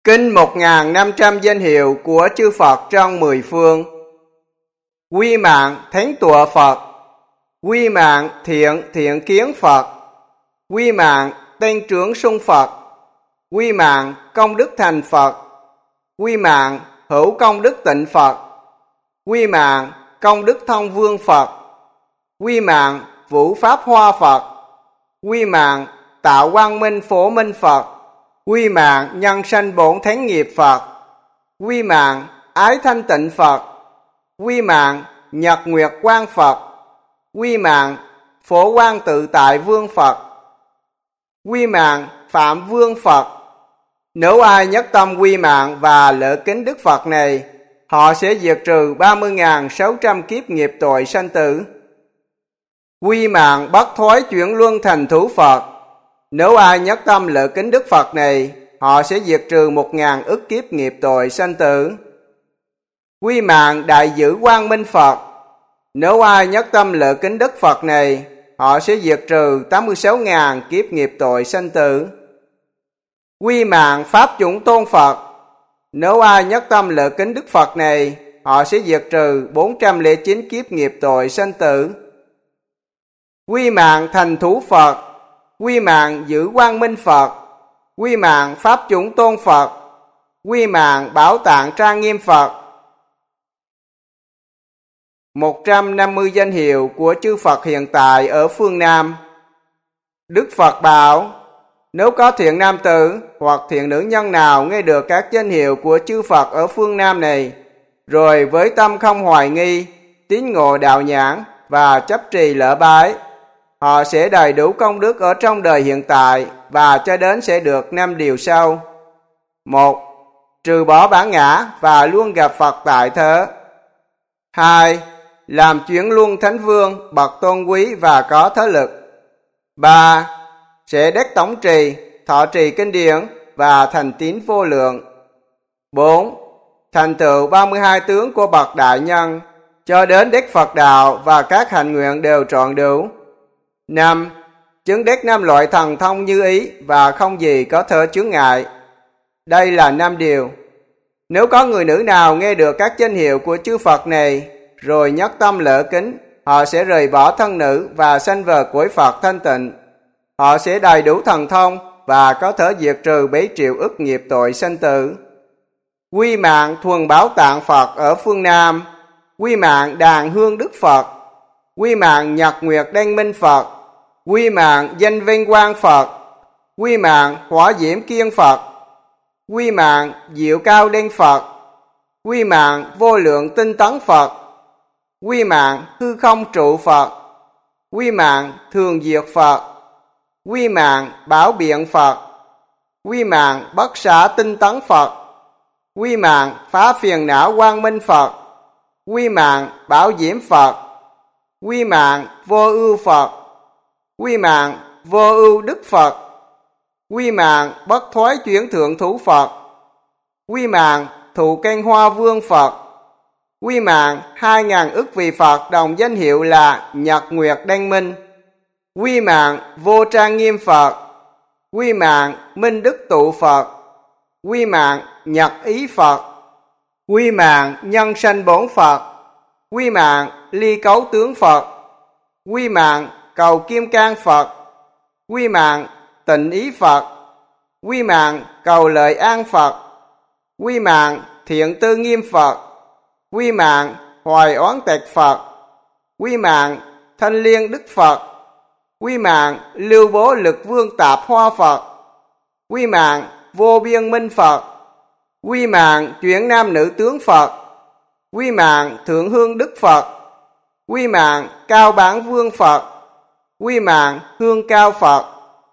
Kinh 1.500 danh hiệu của chư Phật trong 10 phương. Quy mạng Thánh Tọa Phật, quy mạng Thiện Kiến Phật, quy mạng Tên Trưởng Sung Phật, quy mạng Công Đức Thành Phật, quy mạng Hữu Công Đức Tịnh Phật, quy mạng Công Đức Thông Vương Phật, quy mạng Vũ Pháp Hoa Phật, quy mạng Tạo Quang Minh Phổ Minh Phật, quy mạng Nhân Sanh Bổn Thánh Nghiệp Phật, quy mạng Ái Thanh Tịnh Phật, quy mạng Nhật Nguyệt Quang Phật, quy mạng Phổ Quang Tự Tại Vương Phật, quy mạng Phạm Vương Phật. Nếu ai nhất tâm quy mạng và lễ kính Đức Phật này, họ sẽ diệt trừ 30.600 kiếp nghiệp tội sanh tử. Quy mạng Bất Thoái Chuyển Luân Thành Thú Phật. Nếu ai nhất tâm lễ kính Đức Phật này, họ sẽ diệt trừ 1.000 ức kiếp nghiệp tội sanh tử. Quy mạng Đại Dữ Quang Minh Phật. Nếu ai nhất tâm lễ kính Đức Phật này, họ sẽ diệt trừ 86.000 kiếp nghiệp tội sanh tử. Quy mạng Pháp Chủng Tôn Phật. Nếu ai nhất tâm lễ kính Đức Phật này, họ sẽ diệt trừ 409 kiếp nghiệp tội sanh tử. Quy mạng Thành Thú Phật, quy mạng Dữ Quang Minh Phật, quy mạng Pháp Chủng Tôn Phật, quy mạng Bảo Tạng Trang Nghiêm Phật. 150 danh hiệu của chư Phật hiện tại ở phương Nam. Đức Phật bảo: nếu có thiện nam tử hoặc thiện nữ nhân nào nghe được các danh hiệu của chư Phật ở phương Nam này, rồi với tâm không hoài nghi, tín ngộ đạo nhãn và chấp trì lễ bái, họ sẽ đầy đủ công đức ở trong đời hiện tại và cho đến sẽ được 5 điều sau. 1. Trừ bỏ bản ngã và luôn gặp Phật tại thế. 2. Làm chuyển luân thánh vương, bậc tôn quý và có thế lực. 3. Sẽ đắc tổng trì, thọ trì kinh điển và thành tín vô lượng. 4. Thành tựu 32 tướng của bậc đại nhân, cho đến đắc Phật đạo và các hạnh nguyện đều trọn đủ. 5. Chứng đắc 5 loại thần thông như ý và không gì có thể chướng ngại. Đây là 5 điều. Nếu có người nữ nào nghe được các danh hiệu của chư Phật này, rồi nhất tâm lễ kính, họ sẽ rời bỏ thân nữ và sanh về cõi Phật thanh tịnh. Họ sẽ đầy đủ thần thông và có thể diệt trừ bấy triệu ức nghiệp tội sanh tử. Quy mạng Thuần Bảo Tạng Phật ở phương Nam, quy mạng Đàn Hương Đức Phật, quy mạng Nhật Nguyệt Đăng Minh Phật, quy mạng Danh Vinh Quang Phật, quy mạng Hỏa Diễm Kiên Phật, quy mạng Diệu Cao Đinh Phật, quy mạng Vô Lượng Tinh Tấn Phật, quy mạng Hư Không Trụ Phật, quy mạng Thường Diệt Phật, quy mạng Bảo Biện Phật, quy mạng Bất Xả Tinh Tấn Phật, quy mạng Phá Phiền Não Quang Minh Phật, quy mạng Bảo Diễm Phật, quy mạng Vô Ưu Phật, quy mạng Vô Ưu Đức Phật, quy mạng Bất Thoái Chuyển Thượng Thú Phật, quy mạng Thụ Canh Hoa Vương Phật, quy mạng 2.000 ức vị Phật đồng danh hiệu là Nhật Nguyệt Đăng Minh, quy mạng Vô Trang Nghiêm Phật, quy mạng Minh Đức Tụ Phật, quy mạng Nhật Ý Phật, quy mạng Nhân Sanh Bổn Phật, quy mạng Ly Cấu Tướng Phật, quy mạng Cầu Kim Cang Phật, quy mạng Tịnh Ý Phật, quy mạng Cầu Lợi An Phật, quy mạng Thiện Tư Nghiêm Phật, quy mạng Hoài Oán Tịch Phật, quy mạng Thanh Liên Đức Phật, quy mạng Lưu Bố Lực Vương Tạp Hoa Phật, quy mạng Vô Biên Minh Phật, quy mạng Chuyển Nam Nữ Tướng Phật, quy mạng Thượng Hương Đức Phật, quy mạng Cao Bản Vương Phật, quy mạng Hương Cao Phật,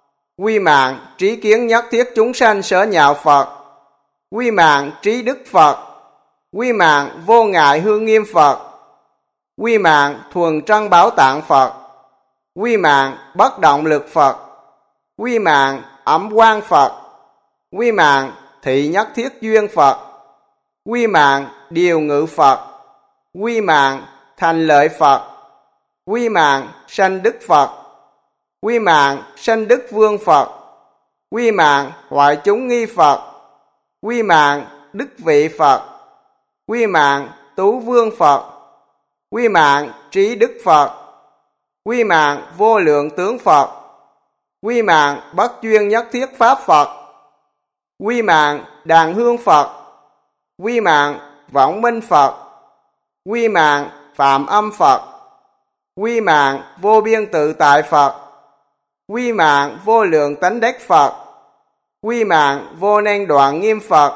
quy mạng Trí Kiến Nhất Thiết Chúng Sanh Sở Nhạo Phật, quy mạng Trí Đức Phật, quy mạng Vô Ngại Hương Nghiêm Phật, quy mạng Thuần Trân Bảo Tạng Phật, quy mạng Bất Động Lực Phật, quy mạng Ẩm Quang Phật, quy mạng Thị Nhất Thiết Duyên Phật, quy mạng Điều Ngự Phật, quy mạng Thành Lợi Phật, quy mạng Sanh Đức Phật, quy mạng Sanh Đức Vương Phật, quy mạng Hoại Chúng Nghi Phật, Quy mạng Đức Vị Phật. Quy mạng Tú Vương Phật. Quy mạng Trí Đức Phật. Quy mạng Vô Lượng Tướng Phật. Quy mạng Bất Duyên Nhất Thiết Pháp Phật. Quy mạng Đàn Hương Phật. Quy mạng Võng Minh Phật. Quy mạng Phạm Âm Phật. Quy mạng Vô Biên Tự Tại Phật. Quy mạng Vô Lượng Tánh Đắc Phật. Quy mạng Vô Năng Đoạn Nghiêm Phật.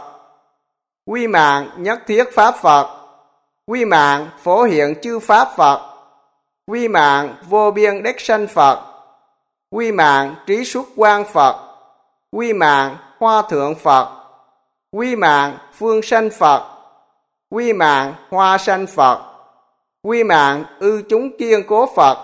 Quy mạng Nhất Thiết Pháp Phật. Quy mạng Phổ Hiện Chư Pháp Phật. Quy mạng Vô Biên Đắc Sanh Phật. Quy mạng Trí Xuất Quang Phật. Quy mạng Hoa Thượng Phật. Quy mạng Phương Sanh Phật. Quy mạng Hoa Sanh Phật. Quy mạng Ư Chúng Kiên Cố Phật.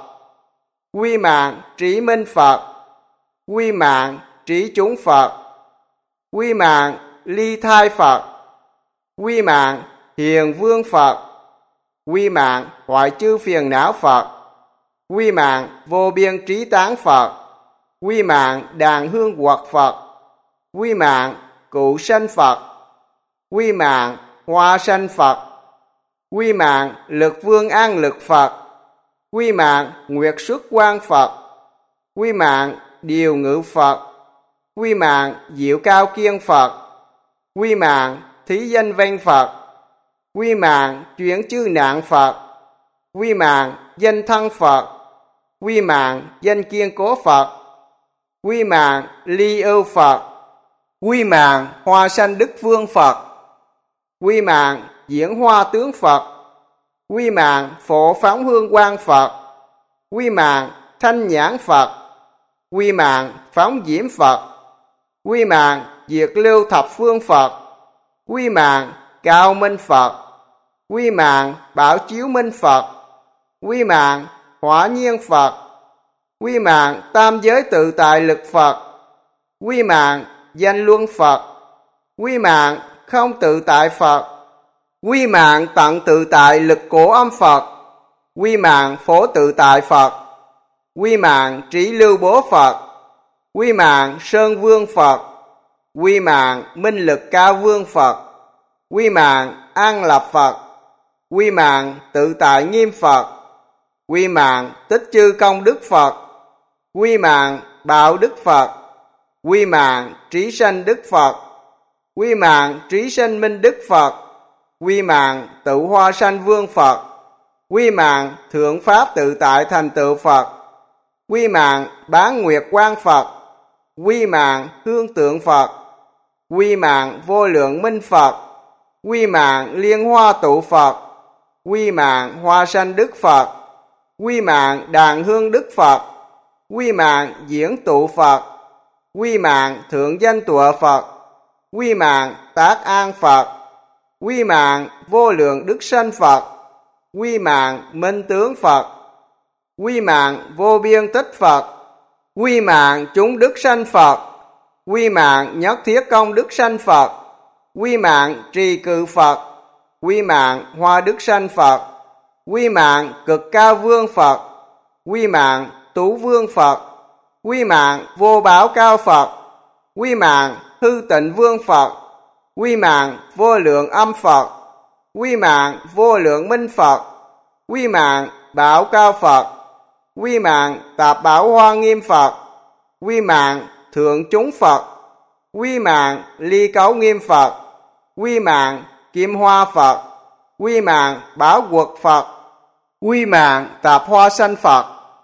Quy mạng Trí Minh Phật. Quy mạng Trí Chúng Phật. Quy mạng Ly Thai Phật. Quy mạng Hiền Vương Phật. Quy mạng Hoại Chư Phiền Não Phật. Quy mạng Vô Biên Trí Tán Phật. Quy mạng Đàn Hương Quật Phật. Quy mạng Cụ Sanh Phật. Quy mạng Hoa Sanh Phật. Quy mạng Lực Vương An Lực Phật. Quy mạng Nguyệt Xuất Quang Phật. Quy mạng Điều Ngự Phật. Quy mạng Diệu Cao Kiên Phật. Quy mạng Thí Danh Vanh Phật. Quy mạng Chuyển Chư Nạn Phật. Quy mạng Danh Thân Phật. Quy mạng Danh Kiên Cố Phật. Quy mạng Ly Ưu Phật. Quy mạng Hoa Sanh Đức Vương Phật. Quy mạng Diễn Hoa Tướng Phật. Quy mạng Phổ Phóng Hương Quang Phật. Quy mạng Thanh Nhãn Phật. Quy mạng Phóng Diễm Phật. Quy mạng Diệt Lưu Thập Phương Phật. Quy mạng Cao Minh Phật. Quy mạng Bảo Chiếu Minh Phật. Quy mạng Hỏa Nhiên Phật. Quy mạng Tam Giới Tự Tại Lực Phật. Quy mạng Danh Luân Phật. Quy mạng Không Tự Tại Phật. Quy mạng Tận Tự Tại Lực Cổ Âm Phật. Quy mạng Phổ Tự Tại Phật. Quy mạng Trí Lưu Bố Phật. Quy mạng Sơn Vương Phật. Quy mạng Minh Lực Cao Vương Phật. Quy mạng An Lập Phật. Quy mạng Tự Tại Nghiêm Phật. Quy mạng Tích Chư Công Đức Phật. Quy mạng Bảo Đức Phật. Quy mạng Trí Sanh Đức Phật. Quy mạng Trí Sanh Minh Đức Phật. Quy mạng Tự Hoa Sanh Vương Phật. Quy mạng Thượng Pháp Tự Tại Thành Tựu Phật. Quy mạng Bán Nguyệt Quang Phật. Quy mạng Hương Tượng Phật. Quy mạng Vô Lượng Minh Phật. Quy mạng Liên Hoa Tụ Phật. Quy mạng Hoa Sanh Đức Phật. Quy mạng Đàn Hương Đức Phật. Quy mạng Diễn Tụ Phật. Quy mạng Thượng Danh Tụa Phật. Quy mạng Tác An Phật. Quy mạng Vô Lượng Đức Sanh Phật. Quy mạng Minh Tướng Phật. Quy mạng Vô Biên Tích Phật. Quy mạng Chúng Đức Sanh Phật. Quy mạng Nhất Thiết Công Đức Sanh Phật. Quy mạng Trì Cự Phật. Quy mạng Hoa Đức Sanh Phật. Quy mạng Cực Cao Vương Phật. Quy mạng Tú Vương Phật. Quy mạng Vô Bảo Cao Phật. Quy mạng Hư Tịnh Vương Phật. Quy mạng Vô Lượng Âm Phật. Quy mạng Vô Lượng Minh Phật. Quy mạng Bảo Cao Phật. Quy mạng Tạp Bảo Hoa Nghiêm Phật. Quy mạng Thượng Chúng Phật. Quy mạng Ly Cấu Nghiêm Phật. Quy mạng Kim Hoa Phật. Quy mạng Bảo Quật Phật. Quy mạng Tạp Hoa Sanh Phật.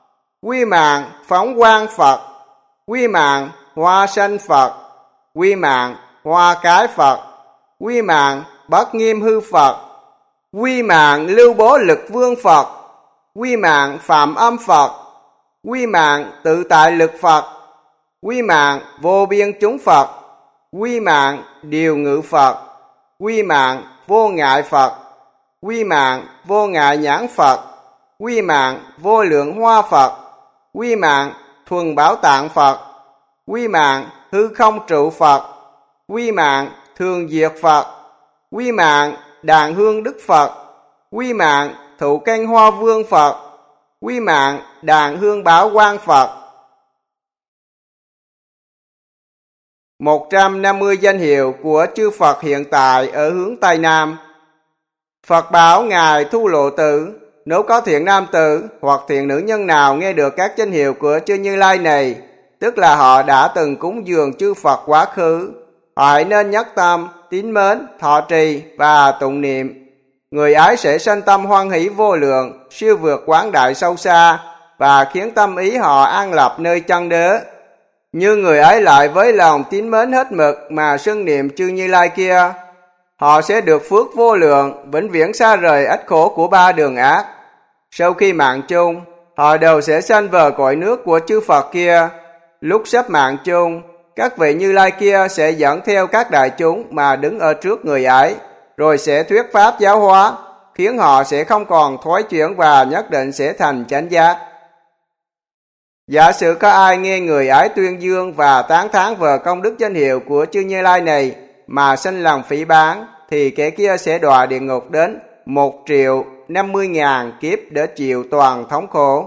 Quy mạng Phóng Quang Phật. Quy mạng Hoa Sanh Phật. Quy mạng Hoa Cái Phật. Quy mạng Bất Nghiêm Hư Phật. Quy mạng Lưu Bố Lực Vương Phật. Quy mạng Phạm Âm Phật. Quy mạng Tự Tại Lực Phật. Quy mạng Vô Biên Chúng Phật. Quy mạng Điều Ngự Phật. Quy mạng Vô Ngại Phật. Quy mạng Vô Ngại Nhãn Phật. Quy mạng Vô Lượng Hoa Phật. Quy mạng Thuần Bảo Tạng Phật. Quy mạng Hư Không Trụ Phật. Quy mạng Thường Diệt Phật. Quy mạng Đàn Hương Đức Phật. Quy mạng Thụ Canh Hoa Vương Phật. Quy mạng Đàn Hương Bảo Quang Phật. 150 danh hiệu của chư Phật hiện tại ở hướng Tây Nam. Phật bảo Ngài Thu Lộ Tử, nếu có thiện nam tử hoặc thiện nữ nhân nào nghe được các danh hiệu của chư Như Lai này, tức là họ đã từng cúng dường chư Phật quá khứ, họ hãy nên nhất tâm, tín mến, thọ trì và tụng niệm. Người ấy sẽ sanh tâm hoan hỷ vô lượng, siêu vượt quán đại sâu xa và khiến tâm ý họ an lập nơi chân đế. Như người ấy lại với lòng tín mến hết mực mà xưng niệm chư Như Lai kia, họ sẽ được phước vô lượng, vĩnh viễn xa rời ách khổ của ba đường ác. Sau khi mạng chung, họ đều sẽ sanh vào cõi nước của chư Phật kia. Lúc sắp mạng chung, các vị Như Lai kia sẽ dẫn theo các đại chúng mà đứng ở trước người ấy, rồi sẽ thuyết pháp giáo hóa, khiến họ sẽ không còn thói chuyển và nhất định sẽ thành chánh giác. Giả sử có ai nghe người ấy tuyên dương và tán thán về công đức danh hiệu của chư Như Lai này mà sinh lòng phỉ báng, thì kẻ kia sẽ đọa địa ngục đến 1.050.000 kiếp để chịu toàn thống khổ.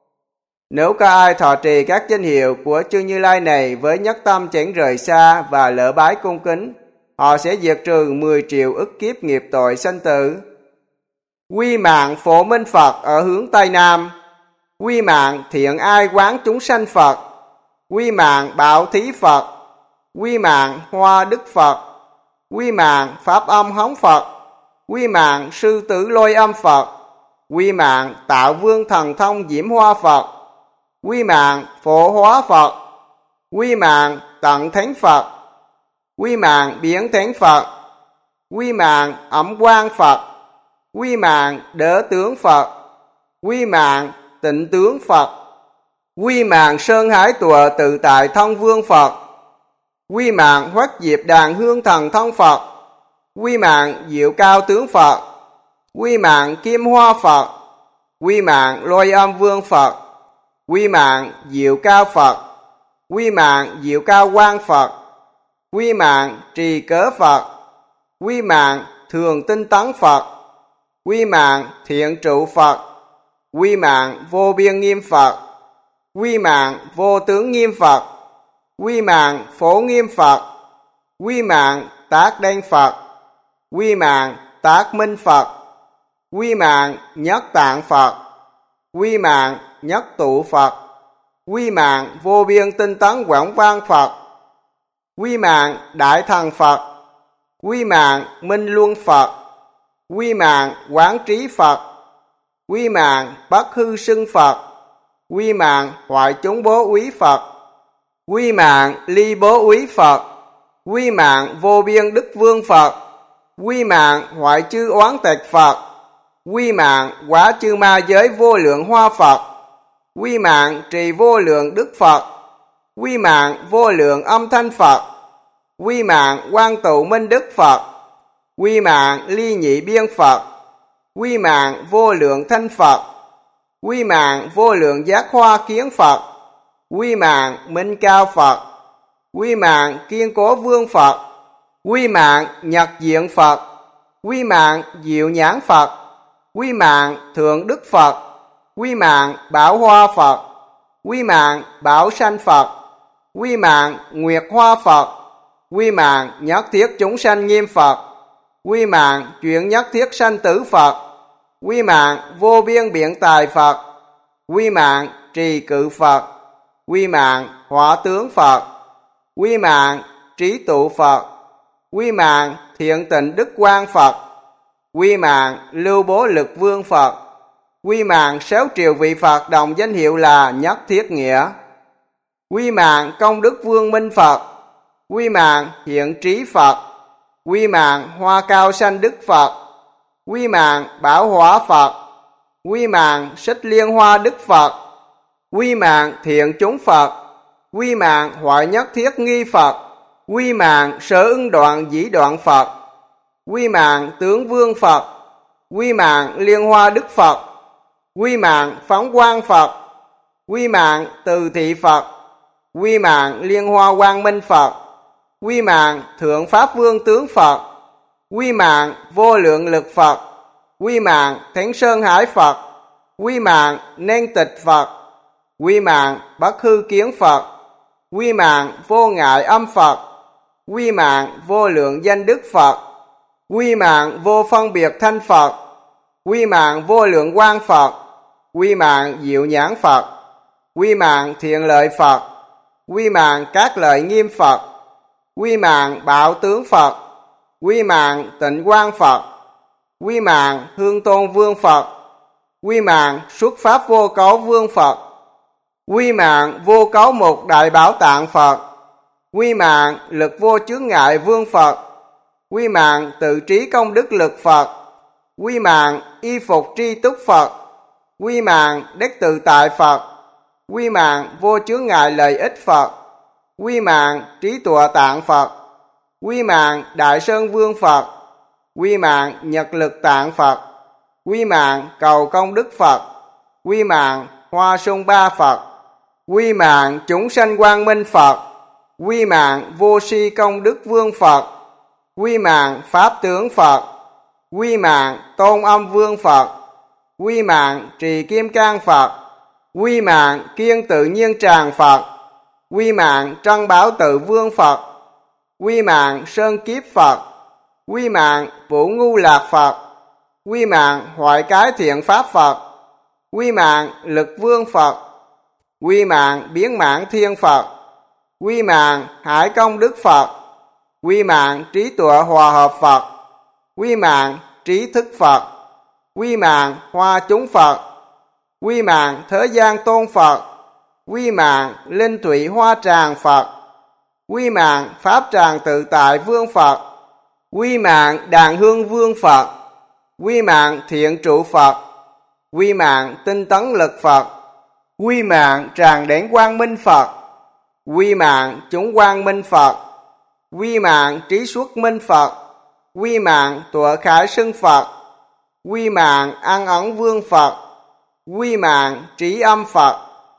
Nếu có ai thọ trì các danh hiệu của chư Như Lai này với nhất tâm chẳng rời xa và lễ bái cung kính, họ sẽ diệt trừ 10 triệu ức kiếp nghiệp tội sanh tử. Quy mạng Phổ Minh Phật ở hướng Tây Nam. Quy mạng Thiện Ai Quán Chúng Sanh Phật. Quy mạng Bảo Thí Phật. Quy mạng Hoa Đức Phật. Quy mạng Pháp Âm Hống Phật. Quy mạng Sư Tử Lôi Âm Phật. Quy mạng Tạo Vương Thần Thông Diễm Hoa Phật. Quy mạng Phổ Hóa Phật. Quy mạng Tận Thánh Phật. Quy mạng Biến Thánh Phật. Quy mạng Ẩm Quang Phật. Quy mạng Đỡ Tướng Phật. Quy mạng Tịnh Tướng Phật. Quy mạng Sơn Hải Tùa Tự Tại Thông Vương Phật. Quy mạng Hoắc Diệp Đàn Hương Thần Thông Phật. Quy mạng Diệu Cao Tướng Phật. Quy mạng Kim Hoa Phật. Quy mạng Lôi Âm Vương Phật. Quy mạng Diệu Cao Phật. Quy mạng Diệu Cao Quang Phật. Quy mạng Trì Cớ Phật. Quy mạng Thường Tinh Tấn Phật. Quy mạng Thiện Trụ Phật. Quy mạng Vô Biên Nghiêm Phật. Quy mạng Vô Tướng Nghiêm Phật. Quy mạng Phổ Nghiêm Phật. Quy mạng Tác Đen Phật. Quy mạng Tác Minh Phật. Quy mạng Nhất Tạng Phật. Quy mạng Nhất Tụ Phật. Quy mạng Vô Biên Tinh Tấn Quảng Văn Phật. Quy mạng Đại Thần Phật. Quy mạng Minh Luân Phật. Quy mạng Quán Trí Phật. Quy mạng Bất Hư Xưng Phật. Quy mạng Hoại Chúng Bố Úy Phật. Quy mạng Ly Bố Úy Phật. Quy mạng Vô Biên Đức Vương Phật. Quy mạng Hoại Chư Oán Tịch Phật. Quy mạng Quá Chư Ma Giới Vô Lượng Hoa Phật. Quy mạng Trì Vô Lượng Đức Phật. Quy mạng Vô Lượng Âm Thanh Phật. Quy mạng Quang Tụ Minh Đức Phật. Quy mạng Ly Nhị Biên Phật. Quy mạng Vô Lượng Thanh Phật. Quy mạng Vô Lượng Giác Hoa Kiến Phật. Quy mạng Minh Cao Phật. Quy mạng Kiên Cố Vương Phật. Quy mạng Nhật Diện Phật. Quy mạng Diệu Nhãn Phật. Quy mạng Thượng Đức Phật. Quy mạng Bảo Hoa Phật. Quy mạng Bảo Sanh Phật. Quy mạng Nguyệt Hoa Phật. Quy mạng Nhất Thiết Chúng Sanh Nghiêm Phật. Quy mạng Chuyện Nhất Thiết Sanh Tử Phật. Quy mạng Vô Biên Biện Tài Phật. Quy mạng Trì Cự Phật. Quy mạng Hỏa Tướng Phật. Quy mạng Trí Tụ Phật. Quy mạng Thiện Tịnh Đức Quang Phật. Quy mạng Lưu Bố Lực Vương Phật. Quy mạng 6 triệu vị Phật đồng danh hiệu là Nhất Thiết Nghĩa. Quy mạng Công Đức Vương Minh Phật. Quy mạng Hiện Trí Phật. Quy mạng Hoa Cao Sanh Đức Phật. Quy mạng Bảo Hóa Phật. Quy mạng Xích Liên Hoa Đức Phật. Quy mạng Thiện Chúng Phật. Quy mạng Hoại Nhất Thiết Nghi Phật. Quy mạng Sở Ưng Đoạn Dĩ Đoạn Phật. Quy mạng Tướng Vương Phật. Quy mạng Liên Hoa Đức Phật. Quy mạng Phóng Quang Phật. Quy mạng Từ Thị Phật. Quy mạng Liên Hoa Quang Minh Phật. Quy mạng Thượng Pháp Vương Tướng Phật. Quy mạng Vô Lượng Lực Phật. Quy mạng Thánh Sơn Hải Phật. Quy mạng Nên Tịch Phật. Quy mạng Bất Hư Kiến Phật. Quy mạng Vô Ngại Âm Phật. Quy mạng vô lượng danh đức Phật. Quy mạng vô phân biệt thanh Phật. Quy mạng vô lượng quang Phật. Quy mạng diệu nhãn Phật. Quy mạng thiện lợi Phật. Quy mạng các lợi nghiêm Phật. Quy mạng bảo tướng Phật. Quy mạng tịnh quang Phật. Quy mạng hương tôn vương Phật. Quy mạng xuất pháp vô cấu vương Phật. Quy mạng vô cấu một đại bảo tạng Phật. Quy mạng lực vô chướng ngại vương Phật. Quy mạng tự trí công đức lực Phật. Quy mạng y phục tri túc Phật. Quy mạng đắc tự tại Phật. Quy mạng vô chướng ngại lợi ích Phật. Quy mạng trí tọa tạng Phật. Quy mạng đại sơn vương Phật. Quy mạng nhật lực tạng Phật. Quy mạng cầu công đức Phật. Quy mạng hoa sung ba Phật. Quy mạng chúng sanh quang minh Phật. Quy mạng vô si công đức vương Phật. Quy mạng pháp tướng Phật. Quy mạng tôn âm vương Phật. Quy mạng trì kim cang Phật. Quy mạng kiên tự nhiên tràng Phật. Quy mạng trăng bảo tự vương Phật. Quy mạng sơn kiếp Phật. Quy mạng vũ ngu lạc Phật. Quy mạng hoại cái thiện pháp Phật. Quy mạng lực vương Phật. Quy mạng biến mãn thiên Phật. Quy mạng hải công đức Phật. Quy mạng trí tuệ hòa hợp Phật. Quy mạng trí thức Phật. Quy mạng hoa chúng Phật. Quy mạng thế gian tôn Phật. Quy mạng linh thủy hoa tràng Phật. Quy mạng pháp tràng tự tại vương Phật. Quy mạng đàn hương vương Phật. Quy mạng thiện trụ Phật. Quy mạng tinh tấn lực Phật. Quy mạng tràng đến quang minh Phật. Quy mạng chúng quang minh Phật. Quy mạng trí xuất minh Phật. Quy mạng tọa khải xưng Phật. Quy mạng an ẩn vương Phật. Quy mạng trí âm Phật.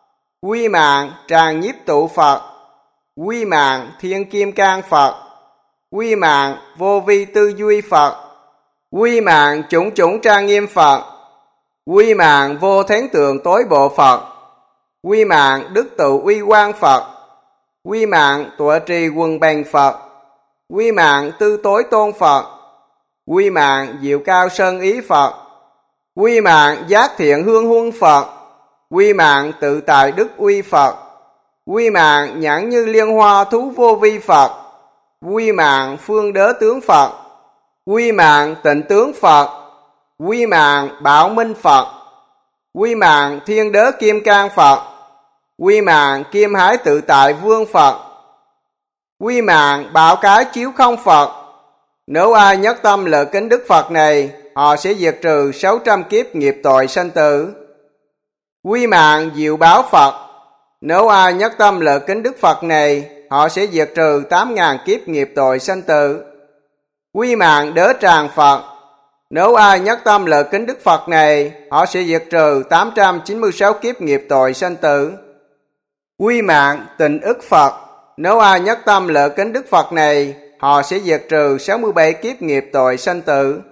Quy mạng tràng nhiếp tụ Phật. Quy mạng thiên kim cang Phật. Quy mạng vô vi tư duy Phật. Quy mạng chủng chủng trang nghiêm Phật. Quy mạng vô thánh tượng tối bộ Phật. Quy mạng đức tự uy quang Phật. Quy mạng tọa trì quần bành Phật. Quy mạng tư tối tôn Phật. Quy mạng diệu cao sơn ý Phật. Quy mạng giác thiện hương huân Phật. Quy mạng tự tại đức uy Phật. Quy mạng nhãn như liên hoa thú vô vi Phật. Quy mạng phương đớ tướng Phật. Quy mạng tịnh tướng Phật. Quy mạng bảo minh Phật. Quy mạng thiên đớ kim cang Phật. Quy mạng kim hải tự tại vương Phật. Quy mạng bảo cái chiếu không Phật. Nếu ai nhất tâm lợi kính đức Phật này, họ sẽ diệt trừ 600 kiếp nghiệp tội sanh tử. Quy mạng diệu báo Phật. Nếu ai nhất tâm lợi kính đức Phật này, họ sẽ diệt trừ 8.000 kiếp nghiệp tội sanh tử. Quy mạng đớ tràng Phật. Nếu ai nhất tâm lợi kính đức Phật này, họ sẽ diệt trừ 896 kiếp nghiệp tội sanh tử. Quy mạng tịnh ức Phật. Nếu ai nhất tâm lợi kính đức Phật này, họ sẽ diệt trừ 67 kiếp nghiệp tội sanh tử.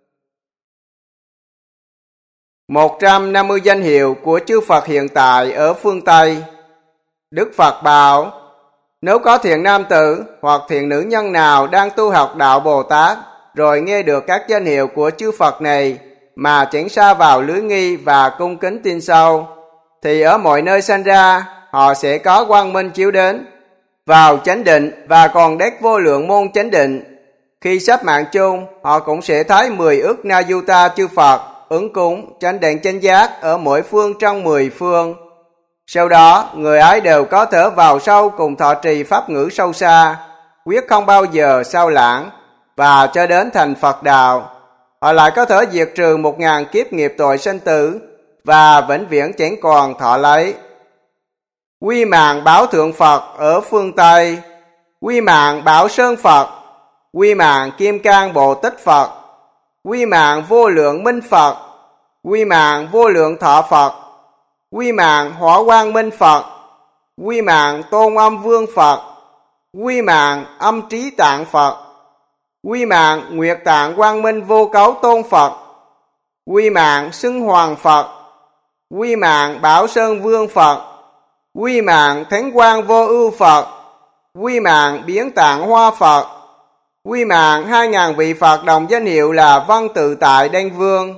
150 danh hiệu của chư Phật hiện tại ở phương Tây. Đức Phật bảo: nếu có thiện nam tử hoặc thiện nữ nhân nào đang tu học đạo Bồ Tát, rồi nghe được các danh hiệu của chư Phật này mà chẳng sa vào lưới nghi và cung kính tin sâu, thì ở mọi nơi sanh ra, họ sẽ có quang minh chiếu đến, vào chánh định và còn đắc vô lượng môn chánh định. Khi sắp mạng chung, họ cũng sẽ thấy 10 ức na du ta chư Phật ứng cúng chánh đẳng chánh giác ở mỗi phương trong 10 phương. Sau đó, người ấy đều có thể vào sâu cùng thọ trì pháp ngữ sâu xa, quyết không bao giờ sao lãng, và cho đến thành Phật đạo. Họ lại có thể diệt trừ 1.000 kiếp nghiệp tội sanh tử và vĩnh viễn chẳng còn thọ lấy. Quy mạng bảo thượng Phật ở phương Tây. Quy mạng bảo sơn Phật. Quy mạng kim cang bồ tích Phật. Quy mạng vô lượng minh Phật. Quy mạng vô lượng thọ Phật. Quy mạng hỏa quang minh Phật. Quy mạng tôn âm vương Phật. Quy mạng âm trí tạng Phật. Quy mạng nguyệt tạng quang minh vô cấu tôn Phật. Quy mạng xưng hoàng Phật. Quy mạng bảo sơn vương Phật. Quy mạng thánh quang vô ưu Phật. Quy mạng biến tạng hoa Phật. Quy mạng 2000 vị Phật đồng danh hiệu là Văn Tự Tại Đanh Vương.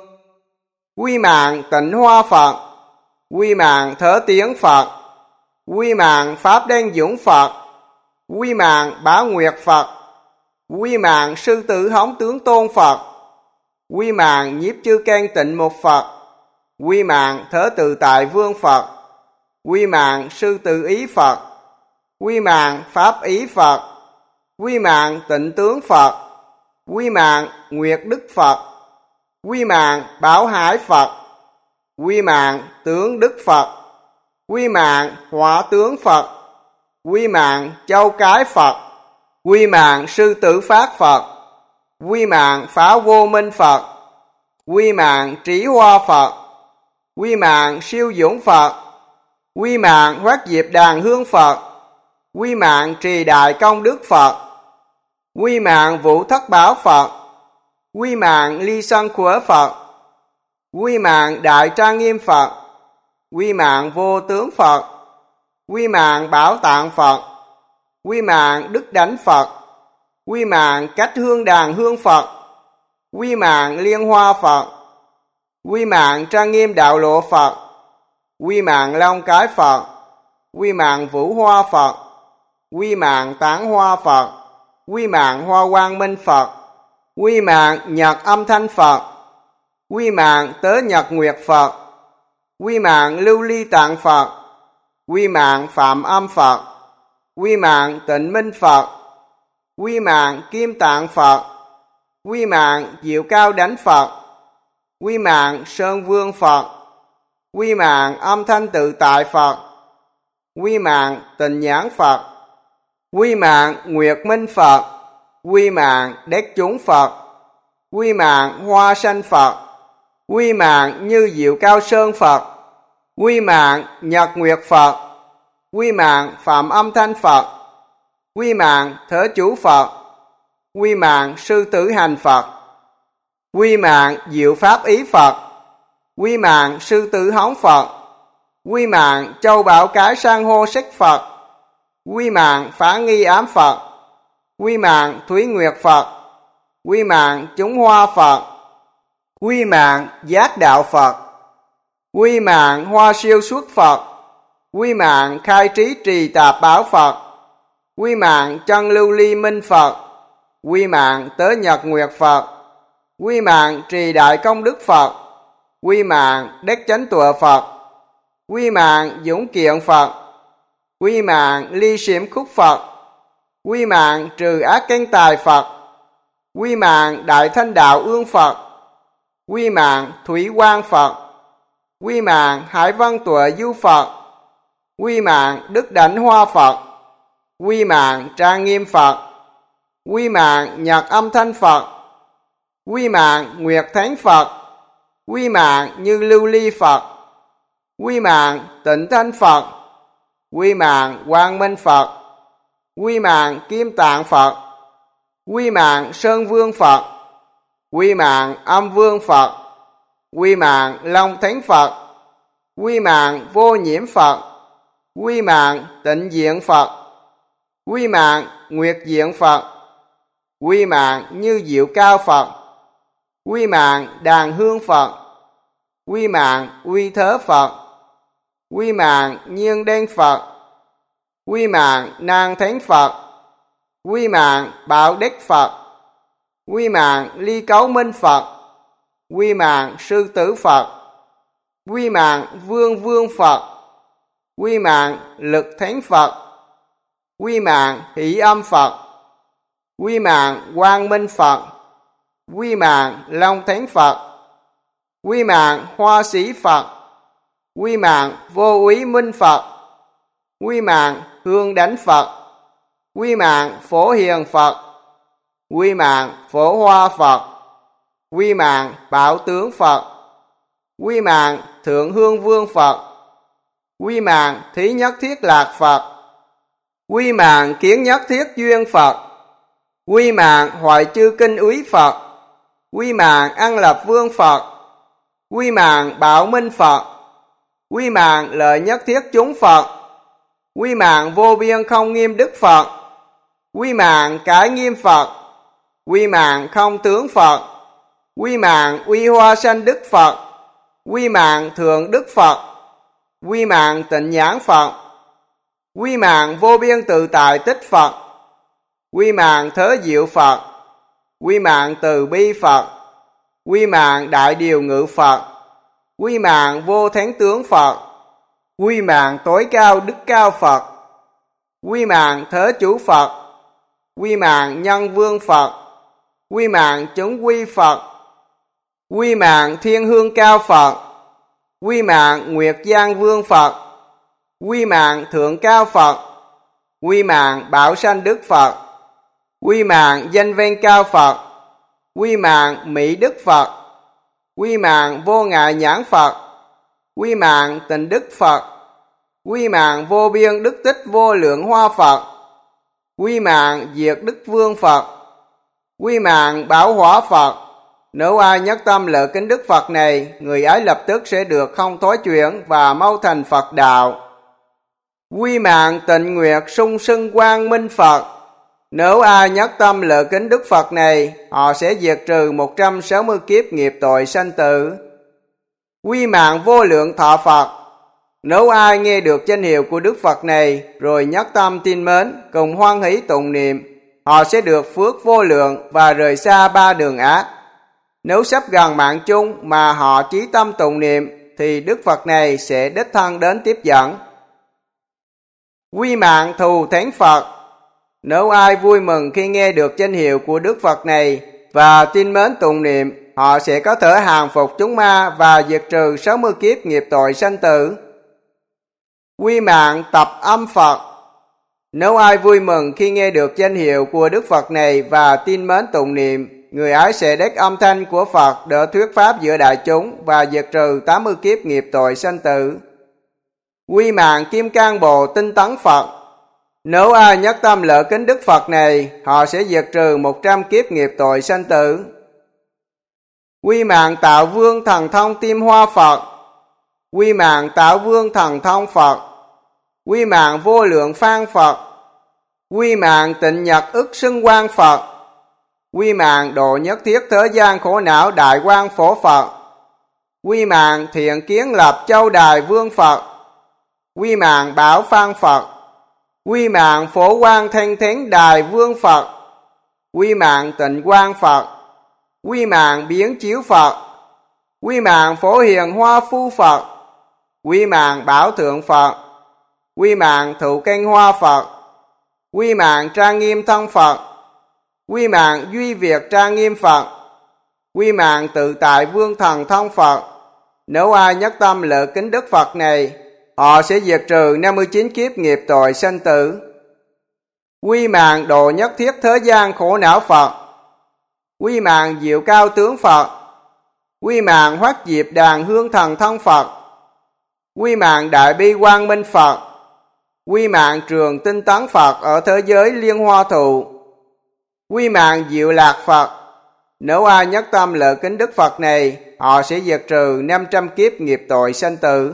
Quy mạng Tịnh Hoa Phật. Quy mạng Thớ Tiếng Phật. Quy mạng Pháp Đanh Dũng Phật. Quy mạng Bá Nguyệt Phật. Quy mạng Sư Tử Hống Tướng Tôn Phật. Quy mạng Nhiếp Chư Can Tịnh Mục Phật. Quy mạng Thớ Tự Tại Vương Phật. Quy mạng Sư Tự Ý Phật. Quy mạng Pháp Ý Phật. Quy mạng Tịnh Tướng Phật. Quy mạng Nguyệt Đức Phật. Quy mạng Bảo Hải Phật. Quy mạng Tướng Đức Phật. Quy mạng Hỏa Tướng Phật. Quy mạng Châu Cái Phật. Quy mạng Sư Tử Phát Phật. Quy mạng Phá Vô Minh Phật. Quy mạng Trí Hoa Phật. Quy mạng Siêu Dũng Phật. Quy mạng Hoát Diệp Đàn Hương Phật. Quy mạng Trì Đại Công Đức Phật. Quy mạng Vũ Thất Bảo Phật. Quy mạng Ly Sân Khủa Phật. Quy mạng Đại Trang Nghiêm Phật. Quy mạng Vô Tướng Phật. Quy mạng Bảo Tạng Phật. Quy mạng Đức Đảnh Phật. Quy mạng Cách Hương Đàn Hương Phật. Quy mạng Liên Hoa Phật. Quy mạng Trang Nghiêm Đạo Lộ Phật. Quy mạng Long Cái Phật. Quy mạng Vũ Hoa Phật. Quy mạng Tán Hoa Phật. Quy mạng Hoa Quang Minh Phật. Quy mạng Nhật Âm Thanh Phật. Quy mạng Tớ Nhật Nguyệt Phật. Quy mạng Lưu Ly Tạng Phật. Quy mạng Phạm Âm Phật. Quy mạng Tịnh Minh Phật. Quy mạng Kim Tạng Phật. Quy mạng Diệu Cao Đảnh Phật. Quy mạng Sơn Vương Phật. Quy mạng Âm Thanh Tự Tại Phật. Quy mạng Tình Nhãn Phật. Quy mạng Nguyệt Minh Phật. Quy mạng Đét Chúng Phật. Quy mạng Hoa Sanh Phật. Quy mạng Như Diệu Cao Sơn Phật. Quy mạng Nhật Nguyệt Phật. Quy mạng Phạm Âm Thanh Phật. Quy mạng Thớ Chủ Phật. Quy mạng Sư Tử Hành Phật. Quy mạng Diệu Pháp Ý Phật. Quy mạng Sư Tử Hống Phật. Quy mạng Châu Bảo Cái Sang Hô Xích Phật. Quy mạng Phá Nghi Ám Phật. Quy mạng Thúy Nguyệt Phật. Quy mạng Chúng Hoa Phật. Quy mạng Giác Đạo Phật. Quy mạng Hoa Siêu Xuất Phật. Quy mạng Khai Trí Trì Tạp Bảo Phật. Quy mạng Chân Lưu Ly Minh Phật. Quy mạng Tớ Nhật Nguyệt Phật. Quy mạng Trì Đại Công Đức Phật. Quy mạng Đét Chánh Tùa Phật. Quy mạng Dũng Kiện Phật. Quy mạng Ly Xiểm Khúc Phật. Quy mạng Trừ Ác Canh Tài Phật. Quy mạng Đại Thanh Đạo Ương Phật. Quy mạng Thủy Quang Phật. Quy mạng Hải Văn Tùa Du Phật. Quy mạng Đức Đảnh Hoa Phật. Quy mạng Trang Nghiêm Phật. Quy mạng Nhật Âm Thanh Phật. Quy mạng Nguyệt Thánh Phật. Quy mạng Như Lưu Ly Phật. Quy mạng Tịnh Thanh Phật. Quy mạng Quang Minh Phật. Quy mạng Kim Tạng Phật. Quy mạng Sơn Vương Phật. Quy mạng Âm Vương Phật. Quy mạng Long Thánh Phật. Quy mạng Vô Nhiễm Phật. Quy mạng Tịnh Diện Phật. Quy mạng Nguyệt Diện Phật. Quy mạng Như Diệu Cao Phật. Quy mạng Đàn Hương Phật. Quy mạng Uy Thớ Phật. Quy mạng Nhiên Đen Phật. Quy mạng Nang Thánh Phật. Quy mạng Bảo Đét Phật. Quy mạng Ly Cấu Minh Phật. Quy mạng Sư Tử Phật. Quy mạng Vương Vương Phật. Quy mạng Lực Thánh Phật. Quy mạng Hỷ Âm Phật. Quy mạng Quang Minh Phật. Quy mạng Long Thánh Phật. Quy mạng Hoa Sĩ Phật. Quy mạng Vô Úy Minh Phật. Quy mạng Hương Đảnh Phật. Quy mạng Phổ Hiền Phật. Quy mạng Phổ Hoa Phật. Quy mạng Bảo Tướng Phật. Quy mạng Thượng Hương Vương Phật. Quy mạng Thí Nhất Thiết Lạc Phật. Quy mạng Kiến Nhất Thiết Duyên Phật. Quy mạng Hoại Chư Kinh Úy Phật. Quy mạng An Lập Vương Phật. Quy mạng Bảo Minh Phật. Quy mạng Lợi Nhất Thiết Chúng Phật. Quy mạng Vô Biên Không Nghiêm Đức Phật. Quy mạng cái nghiêm Phật, quy mạng không tướng Phật, quy mạng uy hoa sanh Đức Phật, quy mạng thượng Đức Phật, quy mạng tịnh nhãn Phật, quy mạng vô biên tự tại tích Phật, quy mạng thớ diệu Phật, quy mạng từ bi Phật, quy mạng đại điều ngự Phật, quy mạng vô thánh tướng Phật, quy mạng tối cao đức cao Phật, quy mạng thớ chủ Phật, quy mạng nhân vương Phật, quy mạng chúng quy Phật, quy mạng thiên hương cao Phật, quy mạng nguyệt giang vương Phật, quy mạng thượng cao Phật, quy mạng bảo sanh Đức Phật, quy mạng danh vinh cao Phật, quy mạng mỹ đức Phật, quy mạng vô ngại nhãn Phật, quy mạng tịnh đức Phật, quy mạng vô biên đức tích vô lượng hoa Phật, quy mạng diệt đức vương Phật, quy mạng bảo hóa Phật. Nếu ai nhất tâm lợi kính Đức Phật này, người ấy lập tức sẽ được không thối chuyển và mau thành Phật đạo. Quy mạng tịnh nguyệt sung sưng quang minh Phật. Nếu ai nhất tâm lợi kính Đức Phật này, họ sẽ diệt trừ 160 kiếp nghiệp tội sanh tử. Quy mạng vô lượng thọ Phật. Nếu ai nghe được danh hiệu của Đức Phật này, rồi nhất tâm tin mến, cùng hoan hỷ tụng niệm, họ sẽ được phước vô lượng và rời xa ba đường ác. Nếu sắp gần mạng chung mà họ chí tâm tụng niệm, thì Đức Phật này sẽ đích thân đến tiếp dẫn. Quy mạng thù thánh Phật. Nếu ai vui mừng khi nghe được danh hiệu của Đức Phật này và tin mến tụng niệm, họ sẽ có thể hàng phục chúng ma và diệt trừ 60 kiếp nghiệp tội sanh tử. Quy mạng tập âm Phật. Nếu ai vui mừng khi nghe được danh hiệu của Đức Phật này và tin mến tụng niệm, người ấy sẽ đếch âm thanh của Phật để thuyết pháp giữa đại chúng và diệt trừ 80 kiếp nghiệp tội sanh tử. Quy mạng kim cang Bồ tinh tấn Phật. Nếu ai nhất tâm lợi kính Đức Phật này, họ sẽ diệt trừ 100 kiếp nghiệp tội sanh tử. Quy mạng tạo vương thần thông tim hoa Phật. Quy mạng tạo vương thần thông Phật. Quy mạng vô lượng phan Phật. Quy mạng tịnh nhật ức xưng quang Phật. Quy mạng độ nhất thiết thế gian khổ não đại quang phổ Phật. Quy mạng thiện kiến lập châu đài vương Phật. Quy mạng bảo phan Phật. Quy mạng phổ quang thanh thánh đài vương Phật. Quy mạng tịnh quang Phật. Quy mạng biến chiếu Phật. Quy mạng phổ hiền hoa phu Phật. Quy mạng bảo thượng Phật. Quy mạng thụ canh hoa Phật. Quy mạng trang nghiêm thân Phật. Quy mạng duy việt trang nghiêm Phật. Quy mạng tự tại vương thần thông Phật. Nếu ai nhất tâm lợi kính Đức Phật này, họ sẽ diệt trừ 59 kiếp nghiệp tội sanh tử. Quy mạng độ nhất thiết thế gian khổ não Phật. Quy mạng diệu cao tướng Phật. Quy mạng hoắc diệp đàn hương thần thông Phật. Quy mạng đại bi quang minh Phật. Quy mạng trường tinh tấn Phật ở thế giới liên hoa thụ. Quy mạng diệu lạc Phật. Nếu ai nhất tâm lợi kính Đức Phật này, họ sẽ diệt trừ 500 kiếp nghiệp tội sanh tử.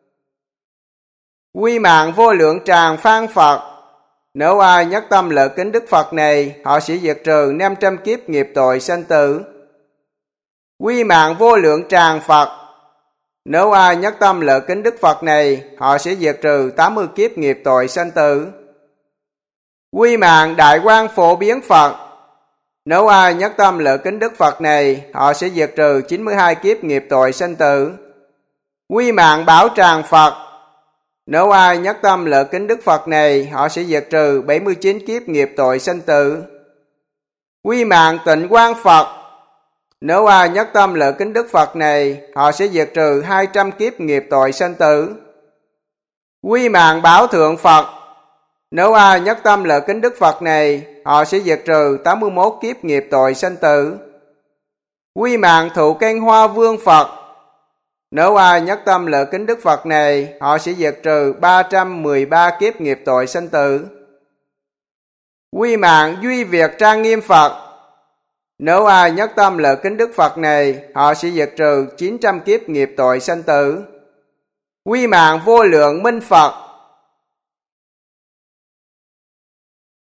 Quy mạng vô lượng tràng phan Phật. Nếu ai nhất tâm lợi kính Đức Phật này, họ sẽ diệt trừ 500 kiếp nghiệp tội sanh tử. Quy mạng vô lượng tràng Phật. Nếu ai nhất tâm lợi kính Đức Phật này, họ sẽ diệt trừ 80 kiếp nghiệp tội sanh tử. Quy mạng đại quang phổ biến Phật. Nếu ai nhất tâm lợi kính Đức Phật này, họ sẽ diệt trừ 92 kiếp nghiệp tội sanh tử. Quy mạng bảo tràng Phật. Nếu ai nhất tâm lợi kính Đức Phật này, họ sẽ diệt trừ 79 kiếp nghiệp tội sanh tử. Quy mạng tịnh quang Phật. Nếu ai nhất tâm lợi kính Đức Phật này, họ sẽ diệt trừ 200 kiếp nghiệp tội sanh tử. Quy mạng bảo thượng Phật. Nếu ai nhất tâm lợi kính Đức Phật này, họ sẽ diệt trừ 81 kiếp nghiệp tội sanh tử. Quy mạng thụ canh hoa vương Phật. Nếu ai nhất tâm lợi kính Đức Phật này, họ sẽ diệt trừ 313 kiếp nghiệp tội sanh tử. Quy mạng duy việt trang nghiêm Phật. Nếu ai nhất tâm lợi kính Đức Phật này, họ sẽ diệt trừ 900 kiếp nghiệp tội sanh tử. Quy mạng vô lượng minh Phật.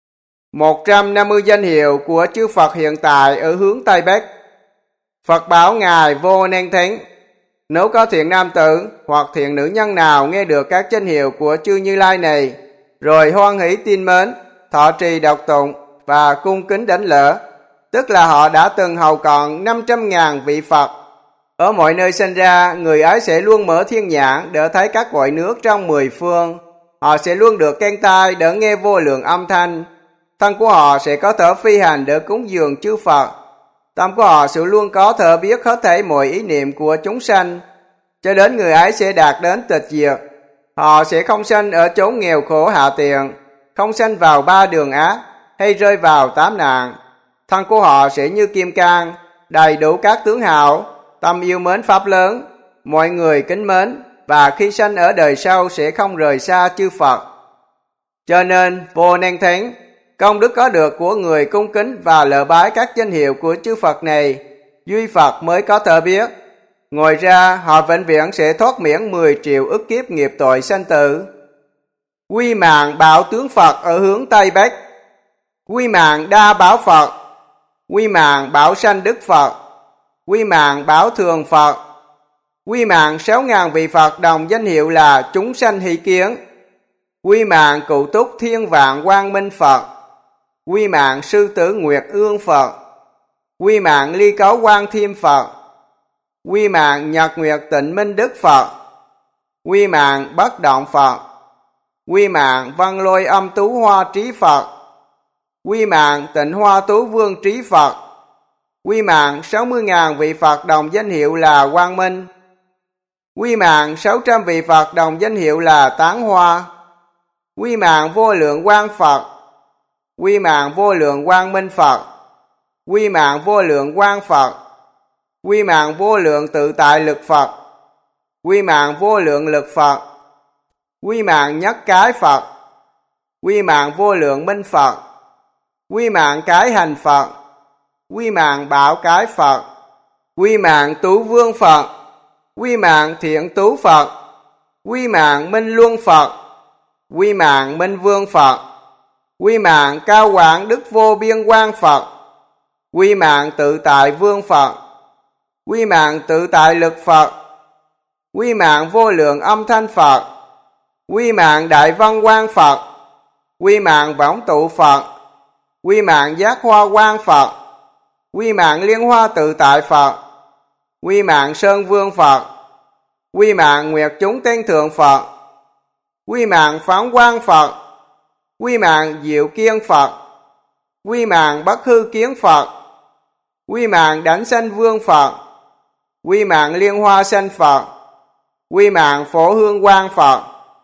150 danh hiệu của chư Phật hiện tại ở hướng Tây Bắc. Phật bảo Ngài Vô Nan Thánh: nếu có thiện nam tử hoặc thiện nữ nhân nào nghe được các danh hiệu của chư Như Lai này, rồi hoan hỷ tin mến, thọ trì đọc tụng và cung kính đảnh lễ, tức là họ đã từng hầu cận 500.000 vị Phật. Ở mọi nơi sinh ra, người ấy sẽ luôn mở thiên nhãn để thấy các cõi nước trong 10 phương. Họ sẽ luôn được căng tai để nghe vô lượng âm thanh. Thân của họ sẽ có thể phi hành để cúng dường chư Phật. Tâm của họ sẽ luôn có thể biết hết thảy mọi ý niệm của chúng sanh, cho đến người ấy sẽ đạt đến tịch diệt. Họ sẽ không sanh ở chốn nghèo khổ hạ tiện, không sanh vào 3 đường ác, hay rơi vào 8 nạn. Thân của họ sẽ như kim cang, đầy đủ các tướng hảo, tâm yêu mến pháp lớn, mọi người kính mến, và khi sanh ở đời sau sẽ không rời xa chư Phật. Cho nên, Vô Nan Thánh, công đức có được của người cung kính và lễ bái các danh hiệu của chư Phật này, duy Phật mới có thể biết. Ngoài ra, họ vĩnh viễn sẽ thoát miễn 10 triệu ức kiếp nghiệp tội sanh tử. Quy mạng bảo tướng Phật ở hướng Tây Bắc. Quy mạng đa bảo Phật. Quy mạng bảo sanh đức Phật. Quy mạng bảo thường Phật. Quy mạng 6.000 vị Phật đồng danh hiệu là chúng sanh hỷ kiến. Quy mạng cụ túc thiên vạn quang minh Phật. Quy mạng sư tử nguyệt ương Phật. Quy mạng ly cấu quang thiêm Phật. Quy mạng nhật nguyệt tịnh minh đức Phật. Quy mạng bất động Phật. Quy mạng văn lôi âm tú hoa trí Phật. Quy mạng tịnh hoa tú vương trí Phật. Quy mạng 60.000 vị Phật đồng danh hiệu là quang minh. Quy mạng 600 vị Phật đồng danh hiệu là tán hoa. Quy mạng vô lượng quang Phật. Quy mạng vô lượng quang minh Phật. Quy mạng vô lượng quang Phật. Quy mạng vô lượng tự tại lực Phật. Quy mạng vô lượng lực Phật. Quy mạng nhất cái Phật. Quy mạng vô lượng minh Phật. Quy mạng cái hành Phật. Quy mạng bảo cái Phật. Quy mạng tú vương Phật. Quy mạng thiện tú Phật. Quy mạng minh luân Phật. Quy mạng minh vương Phật. Quy mạng cao quảng đức vô biên quang Phật. Quy mạng tự tại vương Phật. Quy mạng tự tại lực Phật. Quy mạng vô lượng âm thanh Phật. Quy mạng đại văn quang Phật. Quy mạng võng tụ Phật. Quy mạng giác hoa quang Phật. Quy mạng liên hoa tự tại Phật. Quy mạng sơn vương Phật. Quy mạng nguyệt chúng tên thượng Phật. Quy mạng phán quang Phật. Quy mạng diệu kiên Phật. Quy mạng bất hư kiến Phật. Quy mạng đảnh sanh vương Phật. Quy mạng liên hoa sanh Phật. Quy mạng phổ hương quang Phật.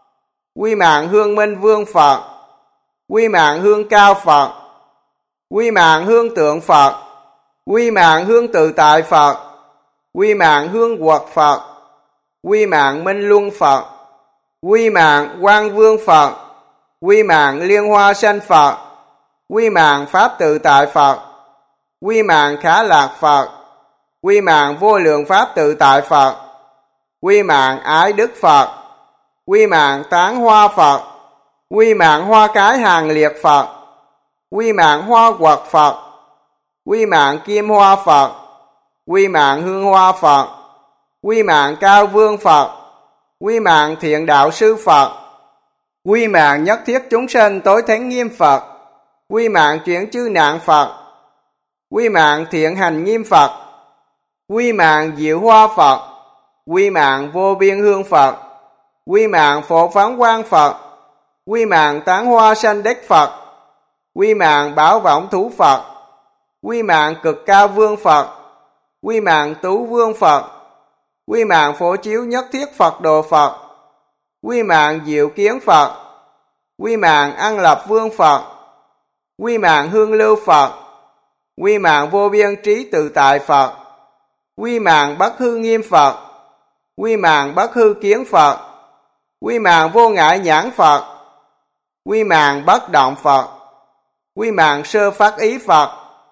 Quy mạng hương minh vương Phật. Quy mạng hương cao Phật. Quy mạng hương tượng Phật. Quy mạng hương tự tại Phật. Quy mạng hương quật Phật. Quy mạng minh luân Phật. Quy mạng quang vương Phật. Quy mạng liên hoa sanh Phật. Quy mạng pháp tự tại Phật. Quy mạng khả lạc Phật. Quy mạng vô lượng pháp tự tại Phật. Quy mạng ái đức Phật. Quy mạng tán hoa Phật. Quy mạng hoa cái hàng liệt Phật. Quy mạng hoa quật Phật. Quy mạng kim hoa Phật. Quy mạng hương hoa Phật. Quy mạng cao vương Phật. Quy mạng thiện đạo sư Phật. Quy mạng nhất thiết chúng sanh tối thánh nghiêm Phật. Quy mạng chuyển chư nạn Phật. Quy mạng thiện hành nghiêm Phật. Quy mạng diệu hoa Phật. Quy mạng vô biên hương Phật. Quy mạng phổ phán quang Phật. Quy mạng tán hoa sanh đếch Phật. Quy mạng bảo võng thú Phật. Quy mạng cực cao vương Phật. Quy mạng tú vương Phật. Quy mạng phổ chiếu nhất thiết Phật độ Phật. Quy mạng diệu kiến Phật. Quy mạng an lập vương Phật. Quy mạng hương lưu Phật. Quy mạng vô biên trí tự tại Phật. Quy mạng bất hư nghiêm Phật. Quy mạng bất hư kiến Phật. Quy mạng vô ngại nhãn Phật. Quy mạng bất động Phật. Quy mạng sơ phát ý Phật.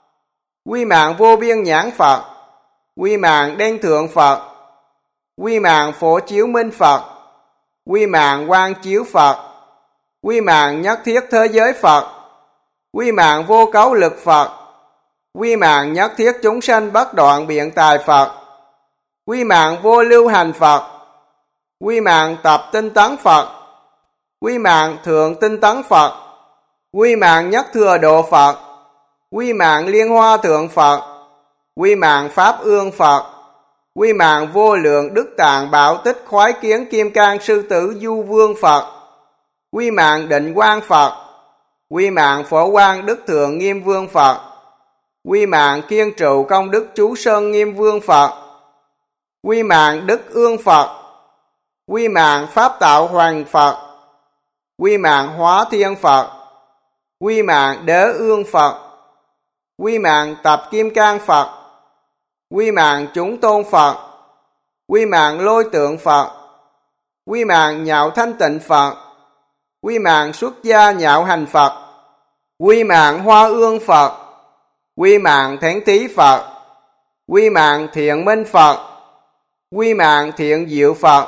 Quy mạng vô biên nhãn Phật. Quy mạng đen thượng Phật. Quy mạng phổ chiếu minh Phật. Quy mạng quang chiếu Phật. Quy mạng nhất thiết thế giới Phật. Quy mạng vô cấu lực Phật. Quy mạng nhất thiết chúng sanh bất đoạn biện tài Phật. Quy mạng vô lưu hành Phật. Quy mạng tập tinh tấn Phật. Quy mạng thượng tinh tấn Phật. Quy mạng nhất thừa độ Phật. Quy mạng liên hoa thượng Phật. Quy mạng pháp ương Phật. Quy mạng vô lượng đức tạng bảo tích khoái kiến kim cang sư tử du vương Phật. Quy mạng định quang Phật. Quy mạng phổ quang đức thượng nghiêm vương Phật. Quy mạng kiên trụ công đức chú sơn nghiêm vương Phật. Quy mạng đức ương Phật. Quy mạng pháp tạo hoành Phật. Quy mạng hóa thiên Phật. Quy mạng đế ương Phật. Quy mạng tập kim cang Phật. Quy mạng chúng tôn Phật. Quy mạng lôi tượng Phật. Quy mạng nhạo thanh tịnh Phật. Quy mạng xuất gia nhạo hành Phật. Quy mạng hoa ương Phật. Quy mạng thánh thí Phật. Quy mạng thiện minh Phật. Quy mạng thiện diệu Phật.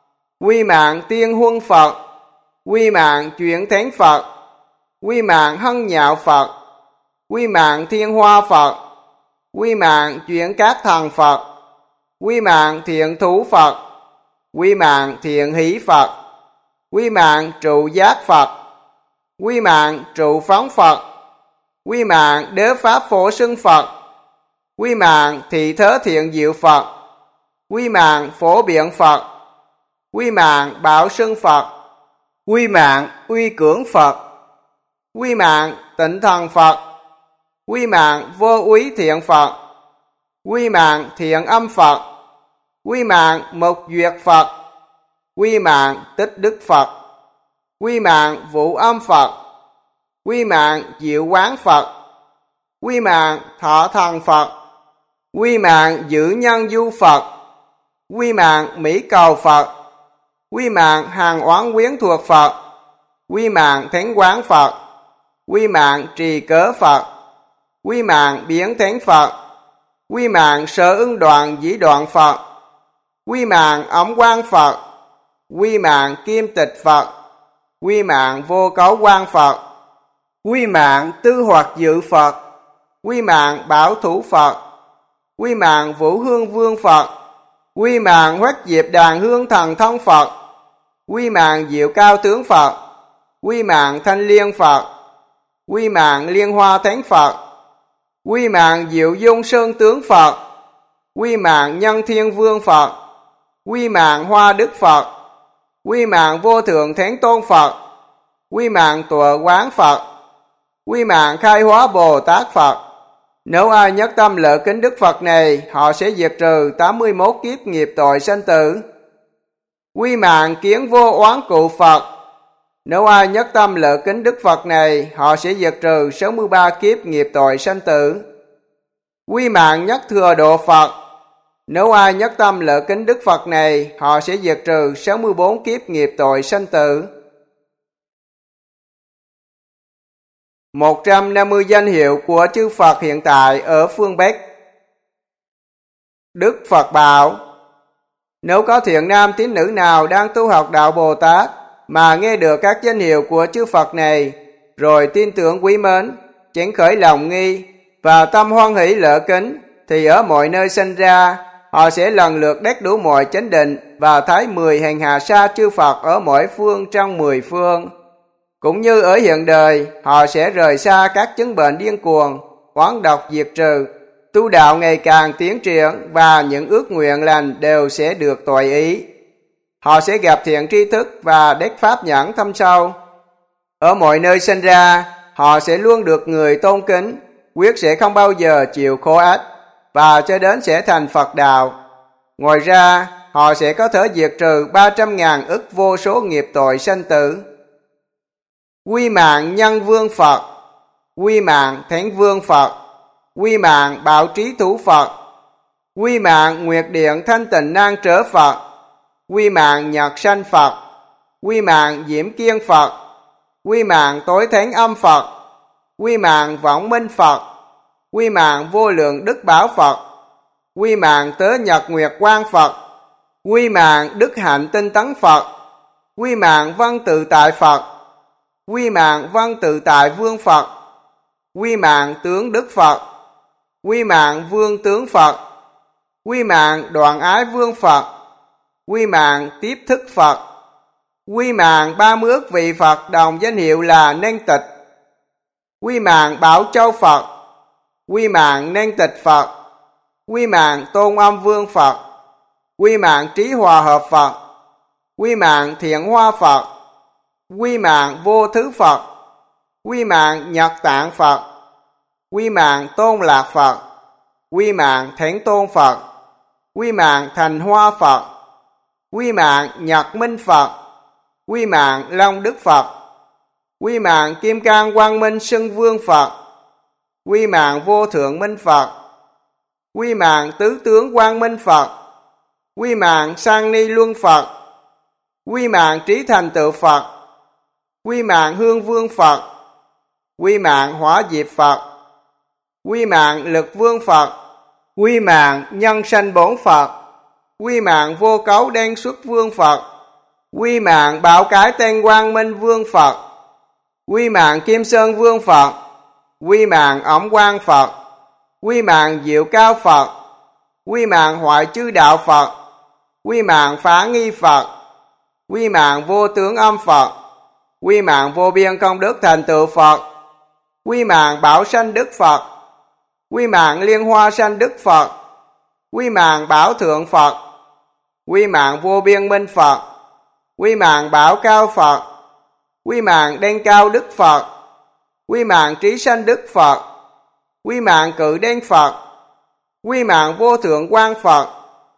Quy mạng tiên huân Phật. Quy mạng chuyển thánh Phật. Quy mạng hân nhạo Phật. Quy mạng thiên hoa Phật. Quy mạng chuyển các thần Phật. Quy mạng thiện thú Phật. Quy mạng thiện hỷ Phật. Quy mạng trụ giác Phật. Quy mạng trụ phóng Phật. Quy mạng đế pháp phổ xưng Phật. Quy mạng thị thớ thiện diệu Phật. Quy mạng phổ biện Phật. Quy mạng bảo xưng Phật. Quy mạng uy cưỡng Phật. Quy mạng tịnh thần Phật. Quy mạng vô úy thiện Phật. Quy mạng thiện âm Phật. Quy mạng mục duyệt Phật. Quy mạng tích đức Phật. Quy mạng vũ âm Phật. Quy mạng diệu quán Phật. Quy mạng thọ thần Phật. Quy mạng giữ nhân du Phật. Quy mạng mỹ cầu Phật. Quy mạng hàng oán quyến thuộc Phật. Quy mạng thánh quán Phật. Quy mạng trì cớ Phật. Quy mạng biến thánh Phật. Quy mạng sở ưng đoạn dĩ đoạn Phật. Quy mạng ấm quang Phật. Quy mạng kim tịch Phật. Quy mạng vô cấu quang Phật. Quy mạng tư hoạt dự Phật. Quy mạng bảo thủ Phật. Quy mạng vũ hương vương Phật. Quy mạng huếch diệp đàn hương thần thông Phật. Quy mạng diệu cao tướng Phật. Quy mạng thanh liên Phật. Quy mạng liên hoa thánh Phật. Quy mạng diệu dung sơn tướng Phật. Quy mạng nhân thiên vương Phật. Quy mạng hoa đức Phật. Quy mạng vô thượng thánh tôn Phật. Quy mạng tọa quán Phật. Quy mạng khai hóa Bồ Tát Phật. Nếu ai nhất tâm lợi kính Đức Phật này, họ sẽ diệt trừ 81 kiếp nghiệp tội sanh tử. Quy mạng kiến vô oán cụ Phật. Nếu ai nhất tâm lợi kính Đức Phật này, họ sẽ diệt trừ 63 kiếp nghiệp tội sanh tử. Quy mạng nhất thừa độ Phật. Nếu ai nhất tâm lợi kính Đức Phật này, họ sẽ diệt trừ 64 kiếp nghiệp tội sanh tử. 150 danh hiệu của chư Phật hiện tại ở phương Bắc. Đức Phật bảo: nếu có thiện nam tín nữ nào đang tu học đạo Bồ Tát mà nghe được các danh hiệu của chư Phật này, rồi tin tưởng quý mến, chánh khởi lòng nghi và tâm hoan hỷ lợi kính, thì ở mọi nơi sinh ra, họ sẽ lần lượt đắc đủ mọi chánh định và thấy 10 hành hạ sa chư Phật ở mỗi phương trong 10 phương. Cũng như ở hiện đời, họ sẽ rời xa các chứng bệnh điên cuồng, oán độc diệt trừ, tu đạo ngày càng tiến triển và những ước nguyện lành đều sẽ được tùy ý. Họ sẽ gặp thiện tri thức và đắc pháp nhãn thâm sâu. Ở mọi nơi sinh ra, họ sẽ luôn được người tôn kính, quyết sẽ không bao giờ chịu khổ ách và cho đến sẽ thành Phật đạo. Ngoài ra, họ sẽ có thể diệt trừ 300.000 ức vô số nghiệp tội sanh tử. Quy mạng nhân vương Phật. Quy mạng thánh vương Phật. Quy mạng bảo trí thủ Phật. Quy mạng nguyệt điện thanh tịnh nan trở Phật. Quy mạng nhật sanh Phật. Quy mạng diễm kiên Phật. Quy mạng tối thánh âm Phật. Quy mạng võng minh Phật. Quy mạng vô lượng đức bảo Phật. Quy mạng tớ nhật nguyệt quang Phật. Quy mạng đức hạnh tinh tấn Phật. Quy mạng văn tự tại Phật. Quy mạng văn tự tại vương Phật. Quy mạng tướng Đức Phật. Quy mạng vương tướng Phật. Quy mạng đoạn ái vương Phật. Quy mạng tiếp thức Phật. Quy mạng 30 ức vị Phật đồng danh hiệu là Nên Tịch. Quy mạng Bảo Châu Phật. Quy mạng Nên Tịch Phật. Quy mạng Tôn Âm Vương Phật. Quy mạng Trí Hòa Hợp Phật. Quy mạng Thiện Hoa Phật. Quy mạng Vô Thứ Phật. Quy mạng Nhật Tạng Phật. Quy mạng Tôn Lạc Phật. Quy mạng Thánh Tôn Phật. Quy mạng Thành Hoa Phật. Quy mạng Nhật Minh Phật. Quy mạng Long Đức Phật. Quy mạng Kim Cang Quang Minh Xưng Vương Phật. Quy mạng Vô Thượng Minh Phật. Quy mạng Tứ Tướng Quang Minh Phật. Quy mạng Sang Ni Luân Phật. Quy mạng Trí Thành Tựu Phật. Quy mạng Hương Vương Phật. Quy mạng Hỏa Diệp Phật. Quy mạng Lực Vương Phật. Quy mạng Nhân Sanh Bổn Phật. Quy mạng Vô Cấu Đen Xuất Vương Phật. Quy mạng Bảo Cái Tên Quang Minh Vương Phật. Quy mạng Kim Sơn Vương Phật. Quy mạng Ổng Quang Phật. Quy mạng Diệu Cao Phật. Quy mạng Hoại Chư Đạo Phật. Quy mạng Phá Nghi Phật. Quy mạng Vô Tướng Âm Phật. Quy mạng Vô Biên Công Đức Thành Tựu Phật. Quy mạng Bảo Sanh Đức Phật. Quy mạng Liên Hoa Sanh Đức Phật. Quy mạng Bảo Thượng Phật. Quy mạng Vô Biên Minh Phật. Quy mạng Bảo Cao Phật. Quy mạng Đen Cao Đức Phật. Quy mạng Trí Sanh Đức Phật. Quy mạng Cự Đen Phật. Quy mạng Vô Thượng Quang Phật.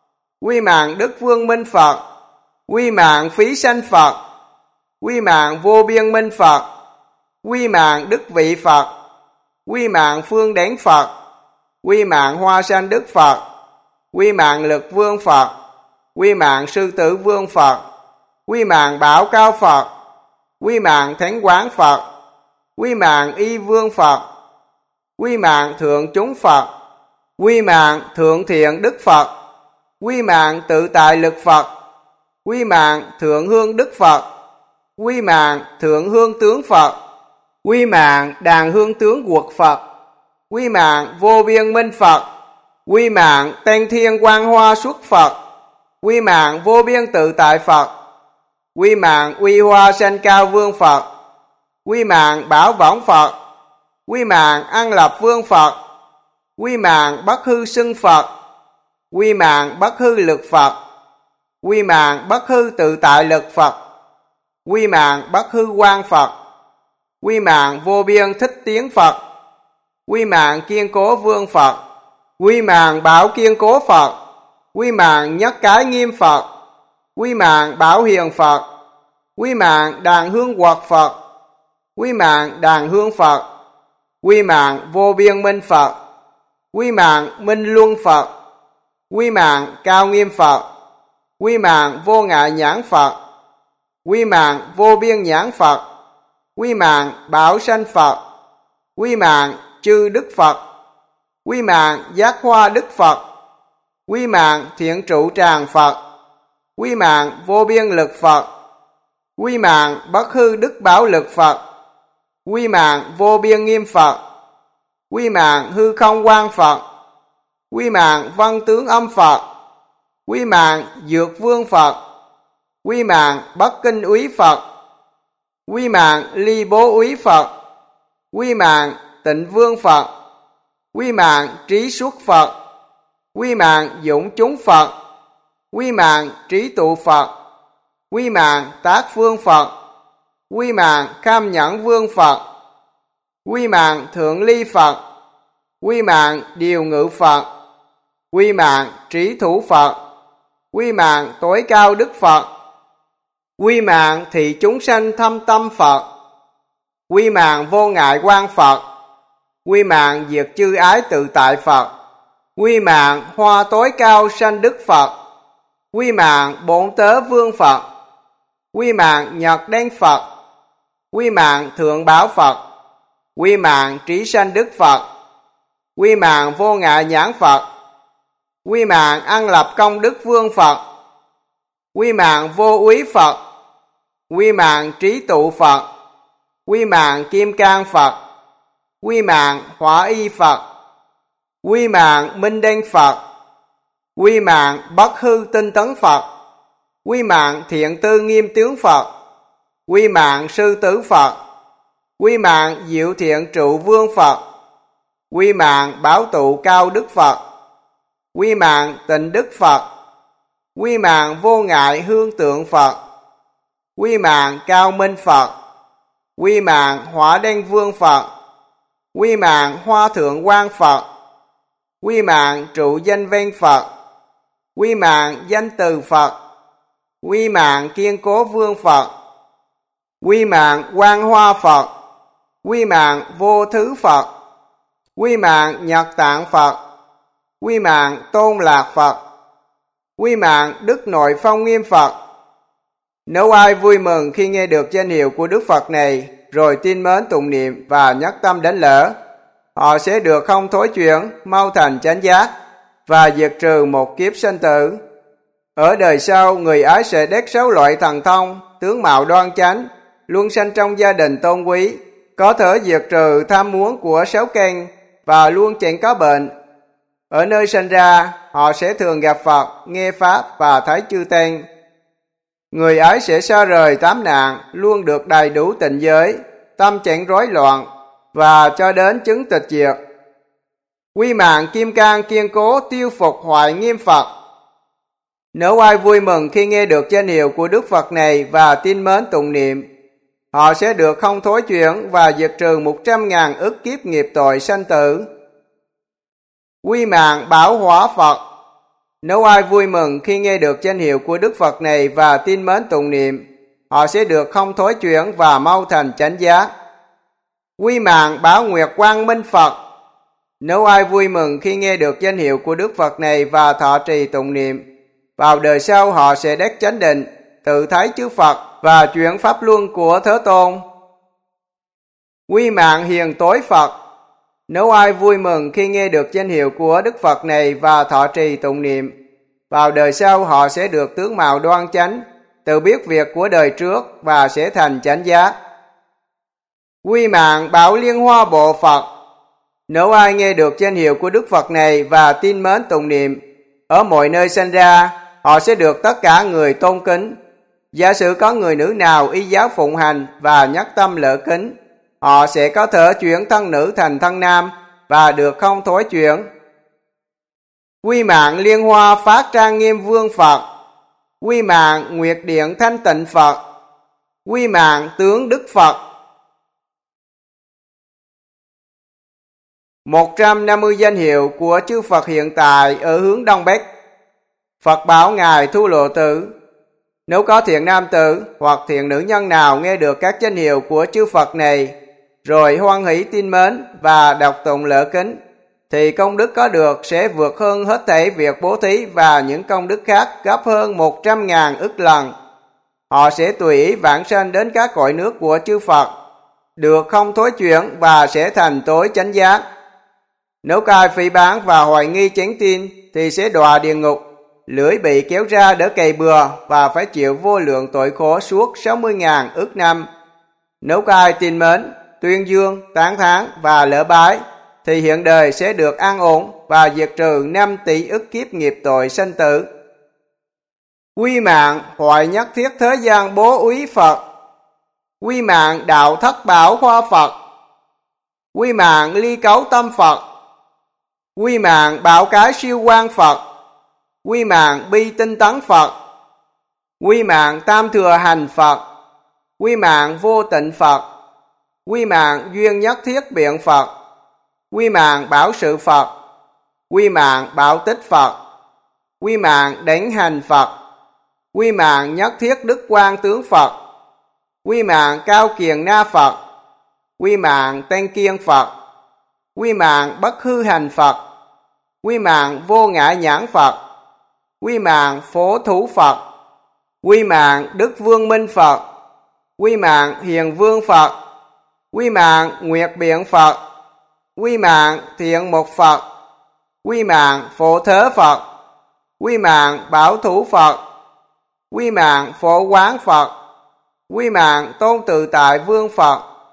Quy mạng Đức Vương Minh Phật. Quy mạng Phí Sanh Phật. Quy mạng Vô Biên Minh Phật. Quy mạng Đức Vị Phật. Quy mạng Phương Đén Phật. Quy mạng Hoa Sanh Đức Phật. Quy mạng Lực Vương Phật. Quy mạng Sư Tử Vương Phật. Quy mạng Bảo Cao Phật. Quy mạng Thánh Quán Phật. Quy mạng Y Vương Phật. Quy mạng Thượng Chúng Phật. Quy mạng Thượng Thiện Đức Phật. Quy mạng Tự Tại Lực Phật. Quy mạng Thượng Hương Đức Phật. Quy mạng Thượng Hương Tướng Phật. Quy mạng Đàn Hương Tướng Quật Phật. Quy mạng Vô Biên Minh Phật. Quy mạng Tên Thiên Quang Hoa Xuất Phật. Quy mạng Vô Biên Tự Tại Phật. Quy mạng Uy Hoa Sanh Cao Vương Phật. Quy mạng Bảo Võng Phật. Quy mạng An Lập Vương Phật. Quy mạng Bất Hư Xưng Phật. Quy mạng Bất Hư Lực Phật. Quy mạng Bất Hư Tự Tại Lực Phật. Quy mạng Bất Hư Quang Phật. Quy mạng Vô Biên Thích Tiến Phật. Quy mạng Kiên Cố Vương Phật. Quy mạng Bảo Kiên Cố Phật. Quy mạng Nhất Cái Nghiêm Phật. Quy mạng Bảo Hiền Phật. Quy mạng Đàn Hương Quật Phật. Quy mạng Đàn Hương Phật. Quy mạng Vô Biên Minh Phật. Quy mạng Minh Luân Phật. Quy mạng Cao Nghiêm Phật. Quy mạng Vô Ngại Nhãn Phật. Quy mạng Vô Biên Nhãn Phật. Quy mạng Bảo Sanh Phật. Quy mạng Chư Đức Phật. Quy mạng Giác Hoa Đức Phật. Quy mạng Thiện Trụ Tràng Phật. Quy mạng Vô Biên Lực Phật. Quy mạng Bất Hư Đức Bảo Lực Phật. Quy mạng Vô Biên Nghiêm Phật. Quy mạng Hư Không Quang Phật. Quy mạng Văn Tướng Âm Phật. Quy mạng Dược Vương Phật. Quy mạng Bất Kinh Úy Phật. Quy mạng Ly Bố Úy Phật. Quy mạng Tịnh Vương Phật. Quy mạng Trí Xuất Phật. Quy mạng Dũng Chúng Phật. Quy mạng Trí Tụ Phật. Quy mạng Tác Phương Phật. Quy mạng Kham Nhẫn Vương Phật. Quy mạng Thượng Ly Phật. Quy mạng Điều Ngự Phật. Quy mạng Trí Thủ Phật. Quy mạng Tối Cao Đức Phật. Quy mạng Thị Chúng Sanh Thâm Tâm Phật. Quy mạng Vô Ngại Quang Phật. Quy mạng Diệt Chư Ái Tự Tại Phật. Quy mạng Hoa Tối Cao Sanh Đức Phật. Quy mạng Bổn Tớ Vương Phật. Quy mạng Nhật Đen Phật. Quy mạng Thượng Bảo Phật. Quy mạng Trí Sanh Đức Phật. Quy mạng Vô Ngại Nhãn Phật. Quy mạng An Lập Công Đức Vương Phật. Quy mạng Vô Úy Phật. Quy mạng Trí Tụ Phật. Quy mạng Kim Cang Phật. Quy mạng Hóa Y Phật, quy mạng Minh Đinh Phật, quy mạng Bất Hư Tinh Tấn Phật, quy mạng Thiện Tư Nghiêm Tướng Phật, quy mạng Sư Tử Phật, quy mạng Diệu Thiện Trụ Vương Phật, quy mạng Bảo Tụ Cao Đức Phật, quy mạng Tịnh Đức Phật, quy mạng Vô Ngại Hương Tượng Phật, quy mạng Cao Minh Phật, quy mạng Hỏa Đen Vương Phật, quy mạng Hoa Thượng Quang Phật, quy mạng Trụ Danh Veng Phật, quy mạng Danh Từ Phật, quy mạng Kiên Cố Vương Phật, quy mạng Quang Hoa Phật, quy mạng Vô Thứ Phật, quy mạng Nhật Tạng Phật, quy mạng Tôn Lạc Phật, quy mạng Đức Nội Phong Nghiêm Phật. Nếu ai vui mừng khi nghe được danh hiệu của Đức Phật này, rồi tin mến tụng niệm và nhất tâm đánh lễ, họ sẽ được không thối chuyển, mau thành chánh giác và diệt trừ một kiếp sanh tử. Ở đời sau, người ấy sẽ đắc 6 loại thần thông, tướng mạo đoan chánh, luôn sanh trong gia đình tôn quý, có thể diệt trừ tham muốn của 6 căn và luôn chẳng có bệnh. Ở nơi sanh ra, họ sẽ thường gặp Phật, nghe Pháp và thấy chư Tăng. Người ấy sẽ xa rời 8 nạn, luôn được đầy đủ tịnh giới, tâm chẳng rối loạn và cho đến chứng tịch diệt. Quy mạng Kim Cang Kiên Cố Tiêu Phục Hoại Nghiêm Phật. Nếu ai vui mừng khi nghe được danh hiệu của Đức Phật này và tin mến tụng niệm, họ sẽ được không thối chuyển và diệt trừ 100.000 ức kiếp nghiệp tội sanh tử. Quy mạng Bảo Hóa Phật. Nếu ai vui mừng khi nghe được danh hiệu của Đức Phật này và tin mến tụng niệm, họ sẽ được không thối chuyển và mau thành chánh giác. Quy mạng Bảo Nguyệt Quang Minh Phật. Nếu ai vui mừng khi nghe được danh hiệu của Đức Phật này và thọ trì tụng niệm, vào đời sau họ sẽ đắc chánh định, tự thấy chư Phật và chuyển pháp luân của Thế Tôn. Quy mạng Hiền Tối Phật. Nếu ai vui mừng khi nghe được danh hiệu của Đức Phật này và thọ trì tụng niệm, vào đời sau họ sẽ được tướng mạo đoan chánh, tự biết việc của đời trước và sẽ thành chánh giác. Quy mạng Bảo Liên Hoa Bộ Phật. Nếu ai nghe được danh hiệu của Đức Phật này và tin mến tụng niệm, ở mọi nơi sanh ra, họ sẽ được tất cả người tôn kính. Giả sử có người nữ nào y giáo phụng hành và nhất tâm lễ kính, họ sẽ có thể chuyển thân nữ thành thân nam và được không thối chuyển. Quy mạng Liên Hoa Phát Trang Nghiêm Vương Phật. Quy mạng Nguyệt Điện Thanh Tịnh Phật. Quy mạng Tướng Đức Phật. 150 danh hiệu của chư Phật hiện tại ở hướng Đông Bắc. Phật bảo Ngài Thu Lộ Tử: nếu có thiện nam tử hoặc thiện nữ nhân nào nghe được các danh hiệu của chư Phật này, rồi hoan hỷ tin mến và đọc tụng lễ kính, thì công đức có được sẽ vượt hơn hết thảy việc bố thí và những công đức khác gấp hơn 100.000 ức lần. Họ sẽ tùy ý vãng sanh đến các cõi nước của chư Phật, được không thối chuyển và sẽ thành tối chánh giác. Nếu có ai phỉ báng và hoài nghi chánh tin thì sẽ đọa địa ngục, lưỡi bị kéo ra để cày bừa và phải chịu vô lượng tội khổ suốt 60.000 ức năm. Nếu có ai tin mến, tuyên dương, tán thán và lễ bái, thì hiện đời sẽ được an ổn và diệt trừ 5 tỷ ức kiếp nghiệp tội sanh tử. Quy mạng Hoại Nhất Thiết Thế Gian Bố Úy Phật. Quy mạng Đạo Thất Bảo Hoa Phật. Quy mạng Ly Cấu Tâm Phật. Quy mạng Bảo Cái Siêu Quang Phật. Quy mạng Bi Tinh Tấn Phật. Quy mạng Tam Thừa Hành Phật. Quy mạng Vô Tịnh Phật. Quy mạng Duyên Nhất Thiết Biện Phật. Quy mạng Bảo Sự Phật. Quy mạng Bảo Tích Phật. Quy mạng Đảnh Hành Phật. Quy mạng Nhất Thiết Đức Quang Tướng Phật. Quy mạng Cao Kiền Na Phật. Quy mạng Tăng Kiên Phật. Quy mạng Bất Hư Hành Phật. Quy mạng Vô Ngại Nhãn Phật. Quy mạng Phổ Thủ Phật. Quy mạng Đức Vương Minh Phật. Quy mạng Hiền Vương Phật. Quy mạng Nguyệt Biện Phật. Quy mạng Thiện Mục Phật. Quy mạng Phổ Thế Phật. Quy mạng Bảo Thủ Phật. Quy mạng Phổ Quán Phật. Quy mạng Tôn Tự Tại Vương Phật.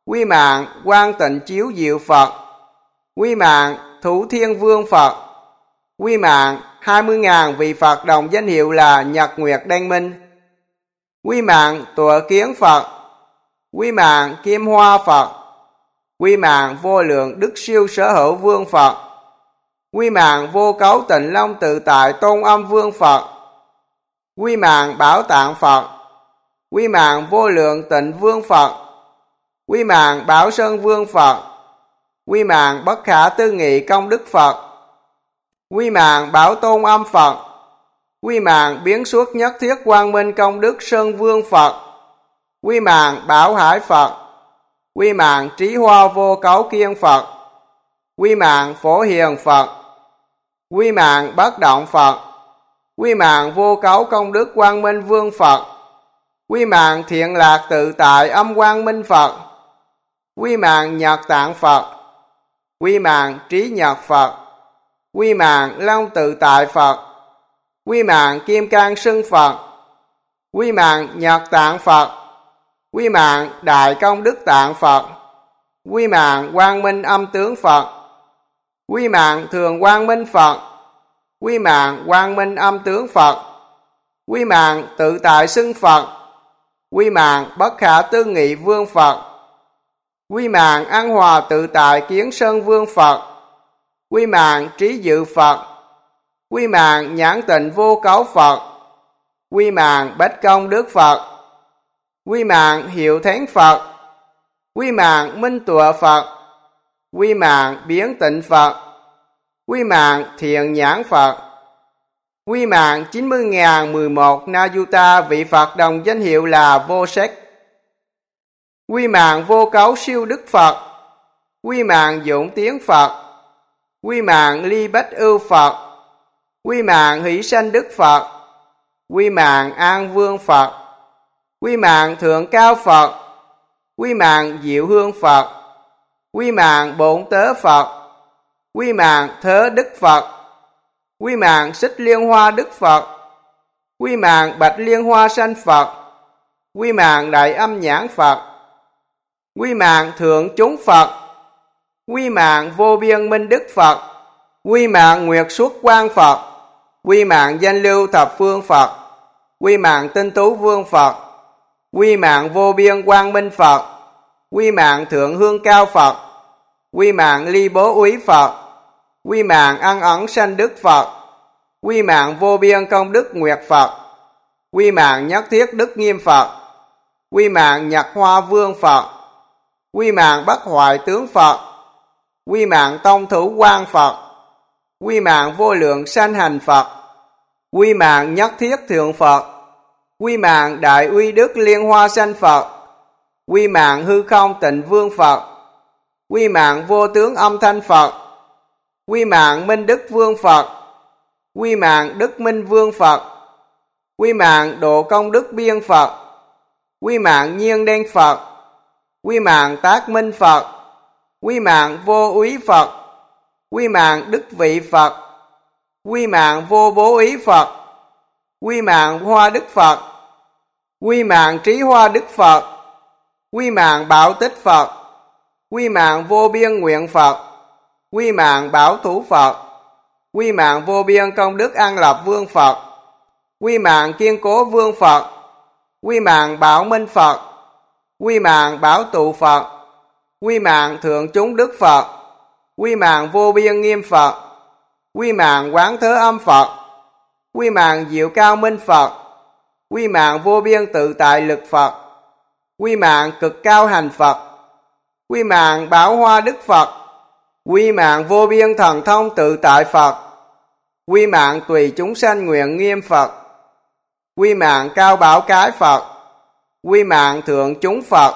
Quy mạng Quang Tịnh Chiếu Diệu Phật. Quy mạng Thủ Thiên Vương Phật. Quy mạng 20.000 vị Phật đồng danh hiệu là Nhật Nguyệt Đăng Minh. Quy mạng Tọa Kiến Phật. Quy mạng Kim Hoa Phật. Quy mạng Vô Lượng Đức Siêu Sở Hữu Vương Phật. Quy mạng Vô Cấu Tịnh Long Tự Tại Tôn Âm Vương Phật. Quy mạng Bảo Tạng Phật. Quy mạng Vô Lượng Tịnh Vương Phật. Quy mạng Bảo Sơn Vương Phật. Quy mạng Bất Khả Tư Nghị Công Đức Phật. Quy mạng Bảo Tôn Âm Phật. Quy mạng Biến Suốt Nhất Thiết Quang Minh Công Đức Sơn Vương Phật. Quy mạng Bảo Hải Phật. Quy mạng Trí Hoa Vô Cấu Kiên Phật. Quy mạng Phổ Hiền Phật. Quy mạng Bất Động Phật. Quy mạng Vô Cấu Công Đức Quang Minh Vương Phật. Quy mạng Thiện Lạc Tự Tại Âm Quang Minh Phật. Quy mạng Nhật Tạng Phật. Quy mạng Trí Nhật Phật. Quy mạng Long Tự Tại Phật. Quy mạng Kim Cang Sưng Phật. Quy mạng Nhật Tạng Phật. Quy mạng Đại Công Đức Tạng Phật. Quy mạng Quang Minh Âm Tướng Phật. Quy mạng Thường Quang Minh Phật. Quy mạng Quang Minh Âm Tướng Phật. Quy mạng Tự Tại Xưng Phật. Quy mạng Bất Khả Tư Nghị Vương Phật. Quy mạng An Hòa Tự Tại Kiến Sơn Vương Phật. Quy mạng Trí Dự Phật. Quy mạng Nhãn Tịnh Vô Cấu Phật. Quy mạng Bách Công Đức Phật. Quy mạng Hiệu Thánh Phật. Quy mạng Minh Tọa Phật. Quy mạng Biến Tịnh Phật. Quy mạng Thiện Nhãn Phật. Quy mạng 90.011 Nayuta vị Phật đồng danh hiệu là Vô Sắc. Quy mạng Vô Cấu Siêu Đức Phật. Quy mạng Dũng Tiến Phật. Quy mạng Ly Bách Ưu Phật. Quy mạng Hỷ Sanh Đức Phật. Quy mạng An Vương Phật. Quy mạng Thượng Cao Phật. Quy mạng Diệu Hương Phật. Quy mạng Bổn Tớ Phật. Quy mạng Thớ Đức Phật. Quy mạng Xích Liên Hoa Đức Phật. Quy mạng Bạch Liên Hoa Sanh Phật. Quy mạng Đại Âm Nhãn Phật. Quy mạng Thượng Chúng Phật. Quy mạng Vô Biên Minh Đức Phật. Quy mạng Nguyệt Xuất Quang Phật. Quy mạng Danh Lưu Thập Phương Phật. Quy mạng Tinh Tú Vương Phật. Quy mạng Vô Biên Quang Minh Phật. Quy mạng Thượng Hương Cao Phật. Quy mạng Ly Bố Úy Phật. Quy mạng Ăn Ẩn Sanh Đức Phật. Quy mạng Vô Biên Công Đức Nguyệt Phật. Quy mạng Nhất Thiết Đức Nghiêm Phật. Quy mạng Nhật Hoa Vương Phật. Quy mạng Bất Hoại Tướng Phật. Quy mạng Tông Thủ Quang Phật. Quy mạng Vô Lượng Sanh Hành Phật. Quy mạng Nhất Thiết Thượng Phật. Quy mạng Đại Uy Đức Liên Hoa Sanh Phật. Quy mạng Hư Không Tịnh Vương Phật. Quy mạng Vô Tướng Âm Thanh Phật. Quy mạng Minh Đức Vương Phật. Quy mạng Đức Minh Vương Phật. Quy mạng Độ Công Đức Biên Phật. Quy mạng Nhiên Đen Phật. Quy mạng Tác Minh Phật. Quy mạng Vô Úy Phật. Quy mạng Đức Vị Phật. Quy mạng Vô Bố Ý Phật. Quy mạng Hoa Đức Phật. Quy mạng Trí Hoa Đức Phật. Quy mạng Bảo Tích Phật. Quy mạng Vô Biên Nguyện Phật. Quy mạng Bảo Thủ Phật. Quy mạng Vô Biên Công Đức An Lập Vương Phật. Quy mạng Kiên Cố Vương Phật. Quy mạng Bảo Minh Phật. Quy mạng Bảo Tụ Phật. Quy mạng Thượng Chúng Đức Phật. Quy mạng Vô Biên Nghiêm Phật. Quy mạng Quán Thớ Âm Phật. Quy mạng Diệu Cao Minh Phật. Quy mạng Vô Biên Tự Tại Lực Phật. Quy mạng Cực Cao Hành Phật. Quy mạng Bảo Hoa Đức Phật. Quy mạng Vô Biên Thần Thông Tự Tại Phật. Quy mạng Tùy Chúng Sanh Nguyện Nghiêm Phật. Quy mạng Cao Bảo Cái Phật. Quy mạng Thượng Chúng Phật.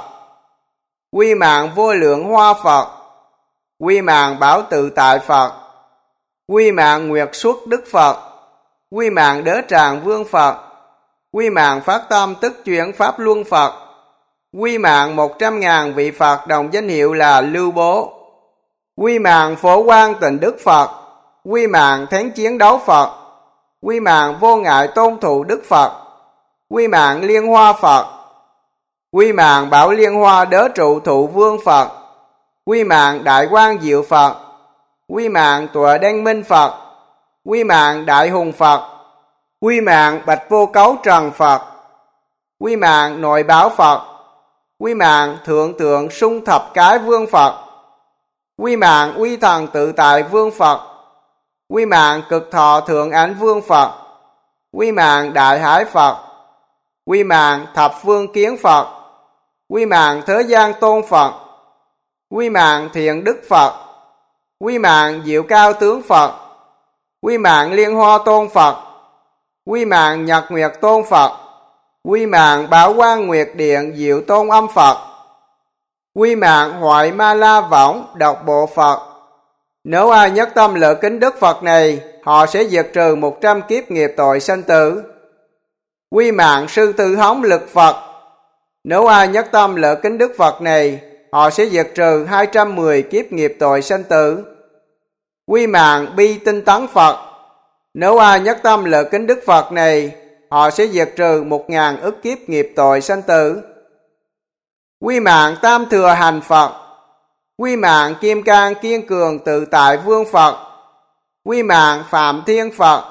Quy mạng Vô Lượng Hoa Phật. Quy mạng Bảo Tự Tại Phật. Quy mạng Nguyệt Xuất Đức Phật. Quy mạng Đớ Tràng Vương Phật. Quy mạng Phát Tâm Tức Chuyển Pháp Luân Phật. Quy mạng 100.000 vị Phật đồng danh hiệu là Lưu Bố. Quy mạng Phổ Quang Tịnh Đức Phật. Quy mạng Thánh Chiến Đấu Phật. Quy mạng Vô Ngại Tôn Thụ Đức Phật. Quy mạng Liên Hoa Phật. Quy mạng Bảo Liên Hoa Đớ Trụ Thụ Vương Phật. Quy mạng Đại Quang Diệu Phật. Quy mạng Tọa Đen Minh Phật. Quy mạng Đại Hùng Phật. Quy mạng Bạch Vô Cấu Trần Phật. Quy mạng Nội Bảo Phật. Quy mạng Thượng Tượng Sung Thập Cái Vương Phật. Quy mạng Uy Thần Tự Tại Vương Phật. Quy mạng Cực Thọ Thượng Ánh Vương Phật. Quy mạng Đại Hải Phật. Quy mạng Thập Phương Kiến Phật. Quy mạng Thế Gian Tôn Phật. Quy mạng Thiện Đức Phật. Quy mạng Diệu Cao Tướng Phật. Quy mạng Liên Hoa Tôn Phật. Quy mạng Nhật Nguyệt Tôn Phật. Quy mạng Bảo Quang Nguyệt Điện Diệu Tôn Âm Phật. Quy mạng Hoại Ma La Võng Độc Bộ Phật. Nếu ai nhất tâm lợi kính Đức Phật này, họ sẽ diệt trừ 100 kiếp nghiệp tội sanh tử. Quy mạng Sư Tử Hống Lực Phật. Nếu ai nhất tâm lợi kính Đức Phật này, họ sẽ diệt trừ 210 kiếp nghiệp tội sanh tử. Quy mạng Bi Tinh Tấn Phật. Nếu ai nhất tâm lợi kính Đức Phật này, họ sẽ diệt trừ 1000 ức kiếp nghiệp tội sanh tử. Quy mạng Tam Thừa Hành Phật. Quy mạng Kim Cang Kiên Cường Tự Tại Vương Phật. Quy mạng Phạm Thiên Phật.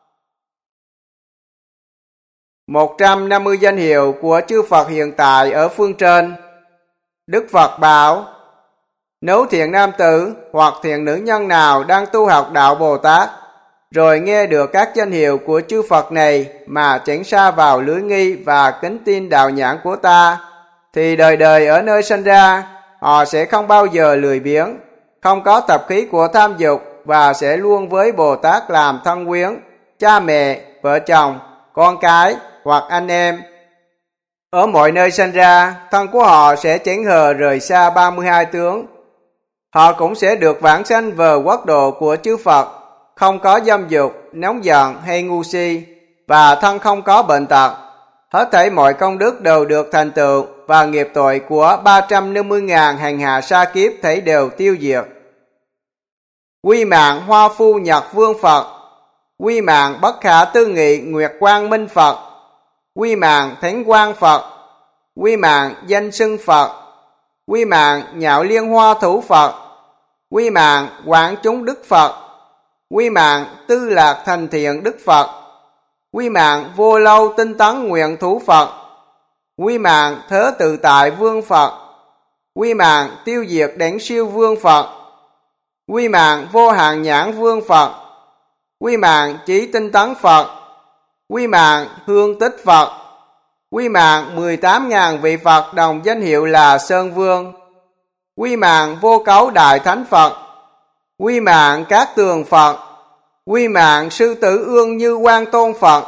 150 danh hiệu của chư Phật hiện tại ở phương trên. Đức Phật bảo: nếu thiện nam tử hoặc thiện nữ nhân nào đang tu học đạo Bồ Tát, rồi nghe được các danh hiệu của chư Phật này mà tránh xa vào lưới nghi và kính tin đạo nhãn của ta, thì đời đời ở nơi sanh ra, họ sẽ không bao giờ lười biếng, không có tập khí của tham dục, và sẽ luôn với Bồ Tát làm thân quyến, cha mẹ, vợ chồng, con cái hoặc anh em. Ở mọi nơi sanh ra, thân của họ sẽ chén hờ rời xa 32 tướng. Họ cũng sẽ được vãng sanh về quốc độ của chư Phật, không có dâm dục, nóng giận hay ngu si, và thân không có bệnh tật. Hết thảy mọi công đức đều được thành tựu, và nghiệp tội của 350.000 hành hạ sa kiếp thấy đều tiêu diệt. Quy mạng Hoa Phu Nhật Vương Phật. Quy mạng Bất Khả Tư Nghị Nguyệt Quang Minh Phật. Quy mạng Thánh Quang Phật. Quy mạng Danh Xưng Phật. Quy mạng Nhạo Liên Hoa Thủ Phật. Quy mạng Quảng Chúng Đức Phật. Quy mạng Tư Lạc Thành Thiện Đức Phật. Quy mạng Vô Lâu Tinh Tấn Nguyện Thủ Phật. Quy mạng Thế Tự Tại Vương Phật. Quy mạng Tiêu Diệt Đánh Siêu Vương Phật. Quy mạng Vô Hạn Nhãn Vương Phật. Quy mạng Chí Tinh Tấn Phật. Quy mạng Hương Tích Phật. Quy mạng 18.000 vị Phật đồng danh hiệu là Sơn Vương. Quy mạng Vô Cấu Đại Thánh Phật. Quy mạng Cát Tường Phật. Quy mạng Sư Tử Ương Như Quang Tôn Phật.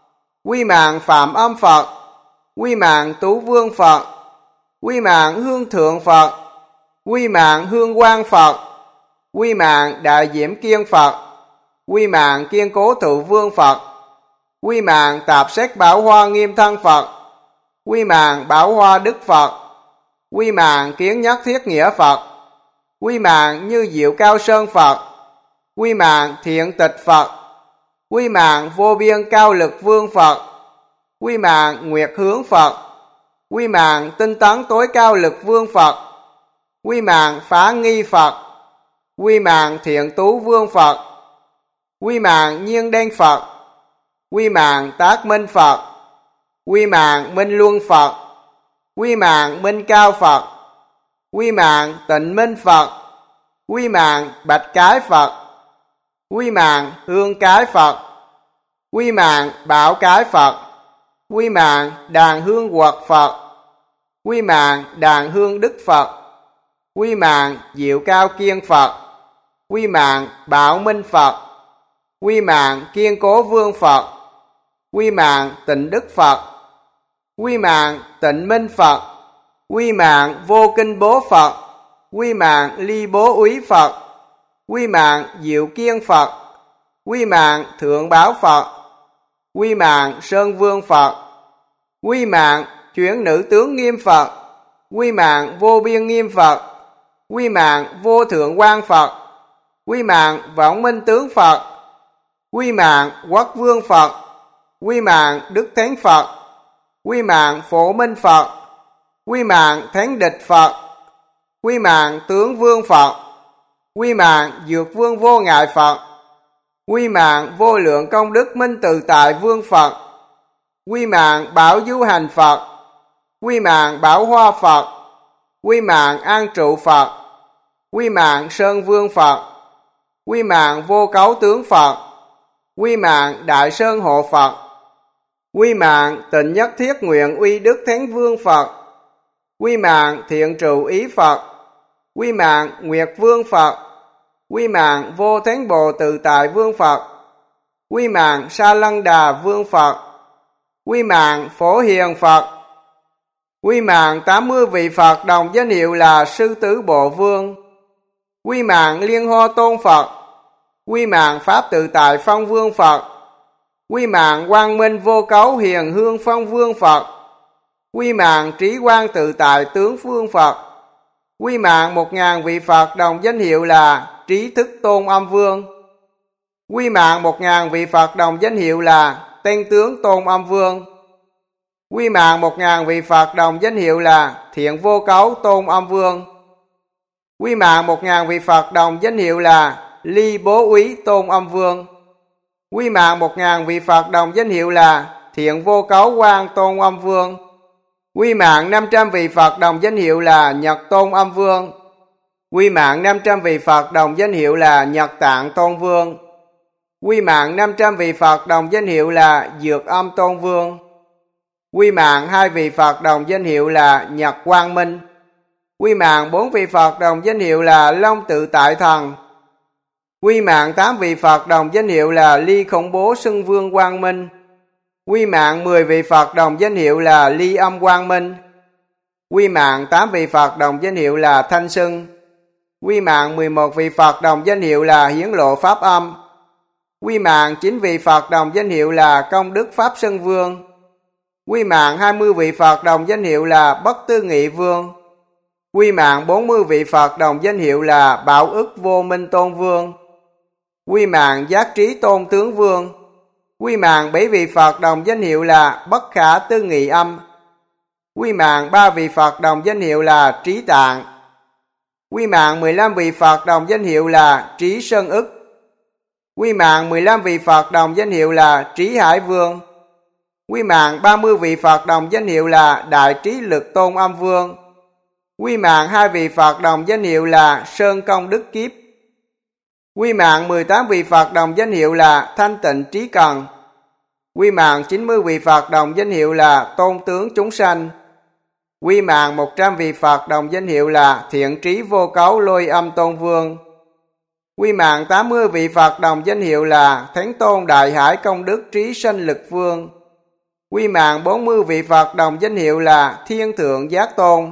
Quy mạng Phạm Âm Phật. Quy mạng Tú Vương Phật. Quy mạng Hương Thượng Phật. Quy mạng Hương Quang Phật. Quy mạng Đại Diễm Kiên Phật. Quy mạng Kiên Cố Thụ Vương Phật. Quy mạng Tạp Sách Bảo Hoa Nghiêm Thân Phật. Quy mạng Bảo Hoa Đức Phật. Quy mạng Kiến Nhất Thiết Nghĩa Phật. Quy mạng Như Diệu Cao Sơn Phật. Quy mạng Thiện Tịch Phật. Quy mạng Vô Biên Cao Lực Vương Phật. Quy mạng Nguyệt Hướng Phật. Quy mạng Tinh Tấn Tối Cao Lực Vương Phật. Quy mạng Phá Nghi Phật. Quy mạng Thiện Tú Vương Phật. Quy mạng Nhiên Đen Phật. Quy mạng Tác Minh Phật. Quy mạng Minh Luân Phật. Quy mạng Minh Cao Phật. Quy mạng Tịnh Minh Phật. Quy mạng Bạch Cái Phật. Quy mạng Hương Cái Phật. Quy mạng Bảo Cái Phật. Quy mạng Đàn Hương Quật Phật. Quy mạng Đàn Hương Đức Phật. Quy mạng Diệu Cao Kiên Phật. Quy mạng Bảo Minh Phật. Quy mạng Kiên Cố Vương Phật. Quy mạng Tịnh Đức Phật. Quy mạng Tịnh Minh Phật. Quy mạng Vô Kinh Bố Phật. Quy mạng Ly Bố Úy Phật. Quy mạng Diệu Kiên Phật. Quy mạng Thượng Báo Phật. Quy mạng Sơn Vương Phật. Quy mạng Chuyển Nữ Tướng Nghiêm Phật. Quy mạng Vô Biên Nghiêm Phật. Quy mạng Vô Thượng Quang Phật. Quy mạng Võng Minh Tướng Phật. Quy mạng Quốc Vương Phật. Quy mạng Đức Thánh Phật. Quy mạng Phổ Minh Phật. Quy mạng thánh địch Phật. Quy mạng tướng vương Phật. Quy mạng dược vương vô ngại Phật. Quy mạng vô lượng công đức minh tự tại vương Phật. Quy mạng bảo du hành Phật. Quy mạng bảo hoa Phật. Quy mạng an trụ Phật. Quy mạng sơn vương Phật. Quy mạng vô cấu tướng Phật. Quy mạng đại sơn hộ Phật. Quy mạng tịnh nhất thiết nguyện uy đức thánh vương Phật. Quy mạng thiện trụ ý Phật. Quy mạng nguyệt vương Phật. Quy mạng vô thánh bồ tự tại vương Phật. Quy mạng sa lăng đà vương Phật. Quy mạng phổ hiền Phật. Quy mạng 80 vị Phật đồng danh hiệu là sư tử bộ vương. Quy mạng liên hoa tôn Phật. Quy mạng pháp tự tại phong vương Phật. Quy mạng quang minh vô cấu hiền hương phong vương Phật. Quy mạng trí quang tự tại tướng phương Phật. Quy mạng 1000 vị Phật đồng danh hiệu là trí thức tôn âm vương. Quy mạng 1000 vị Phật đồng danh hiệu là tên tướng tôn âm vương. Quy mạng 1000 vị Phật đồng danh hiệu là thiện vô cấu tôn âm vương. Quy mạng 1000 vị Phật đồng danh hiệu là ly bố úy tôn âm vương. Quy mạng 1000 vị Phật đồng danh hiệu là thiện vô cấu quang tôn âm vương. Quy mạng 500 vị Phật đồng danh hiệu là nhật tôn âm vương. Quy mạng 500 vị Phật đồng danh hiệu là nhật tạng tôn vương. Quy mạng 500 vị Phật đồng danh hiệu là dược âm tôn vương. Quy mạng 2 vị Phật đồng danh hiệu là nhật quang minh. Quy mạng 4 vị Phật đồng danh hiệu là long tự tại thần. Quy mạng 8 vị Phật đồng danh hiệu là ly khủng bố xưng vương quang minh. Quy mạng 10 vị Phật đồng danh hiệu là ly âm quang minh. Quy mạng 8 vị Phật đồng danh hiệu là thanh xưng. Quy mạng 11 vị Phật đồng danh hiệu là hiển lộ pháp âm. Quy mạng 9 vị Phật đồng danh hiệu là công đức pháp xưng vương. Quy mạng 20 vị Phật đồng danh hiệu là bất tư nghị vương. Quy mạng 40 vị Phật đồng danh hiệu là bảo ức vô minh tôn vương. Quy mạng giác trí tôn tướng vương. Quy mạng 7 vị Phật đồng danh hiệu là bất khả tư nghị âm. Quy mạng 3 vị Phật đồng danh hiệu là trí tạng. Quy mạng 15 vị Phật đồng danh hiệu là trí sơn ức. Quy mạng 15 vị Phật đồng danh hiệu là trí hải vương. Quy mạng 30 vị Phật đồng danh hiệu là đại trí lực tôn âm vương. Quy mạng 2 vị Phật đồng danh hiệu là sơn công đức kiếp. Quy mạng 18 vị Phật đồng danh hiệu là thanh tịnh trí cần. Quy mạng 90 vị Phật đồng danh hiệu là tôn tướng chúng sanh. Quy mạng 100 vị Phật đồng danh hiệu là thiện trí vô cấu lôi âm tôn vương. Quy mạng 80 vị Phật đồng danh hiệu là thánh tôn đại hải công đức trí sanh lực vương. Quy mạng 40 vị Phật đồng danh hiệu là thiên thượng giác tôn.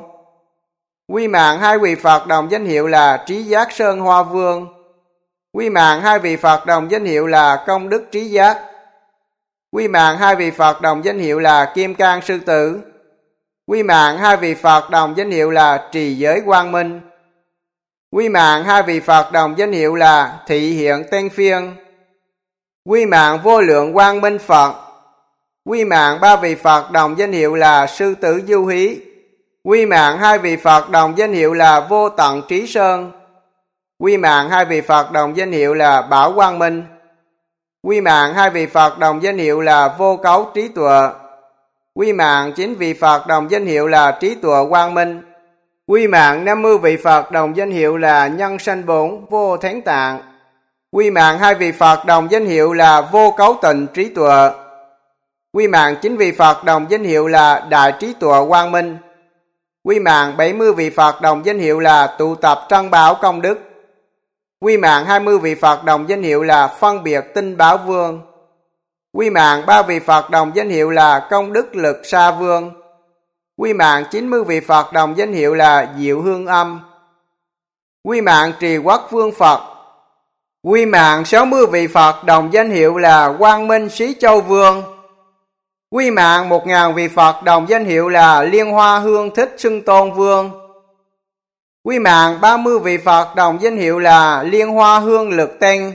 Quy mạng 2 vị Phật đồng danh hiệu là trí giác sơn hoa vương. Quy mạng 2 vị Phật đồng danh hiệu là công đức trí giác. Quy mạng 2 vị Phật đồng danh hiệu là kim cang sư tử. Quy mạng 2 vị Phật đồng danh hiệu là trì giới quang minh. Quy mạng 2 vị Phật đồng danh hiệu là thị hiện tên phiên. Quy mạng vô lượng quang minh Phật. Quy mạng 3 vị Phật đồng danh hiệu là sư tử du hí. Quy mạng 2 vị Phật đồng danh hiệu là vô tận trí sơn. Quy mạng 2 vị Phật đồng danh hiệu là bảo quang minh. Quy mạng 2 vị Phật đồng danh hiệu là vô cấu trí tuệ. Quy mạng 9 vị Phật đồng danh hiệu là trí tuệ quang minh. Quy mạng 50 vị Phật đồng danh hiệu là nhân sanh bổn vô thánh tạng. Quy mạng 2 vị Phật đồng danh hiệu là vô cấu tịnh trí tuệ. Quy mạng 9 vị Phật đồng danh hiệu là đại trí tuệ quang minh. Quy mạng 70 vị Phật đồng danh hiệu là tụ tập trân bảo công đức. Quy mạng 20 vị Phật đồng danh hiệu là phân biệt tinh bảo vương. Quy mạng 3 vị Phật đồng danh hiệu là công đức lực sa vương. Quy mạng 90 vị Phật đồng danh hiệu là diệu hương âm. Quy mạng trì quốc vương Phật. Quy mạng 60 vị Phật đồng danh hiệu là quang minh sĩ châu vương. Quy mạng 1000 vị Phật đồng danh hiệu là liên hoa hương thích xưng tôn vương. Quy mạng 30 vị Phật đồng danh hiệu là liên hoa hương lực tên.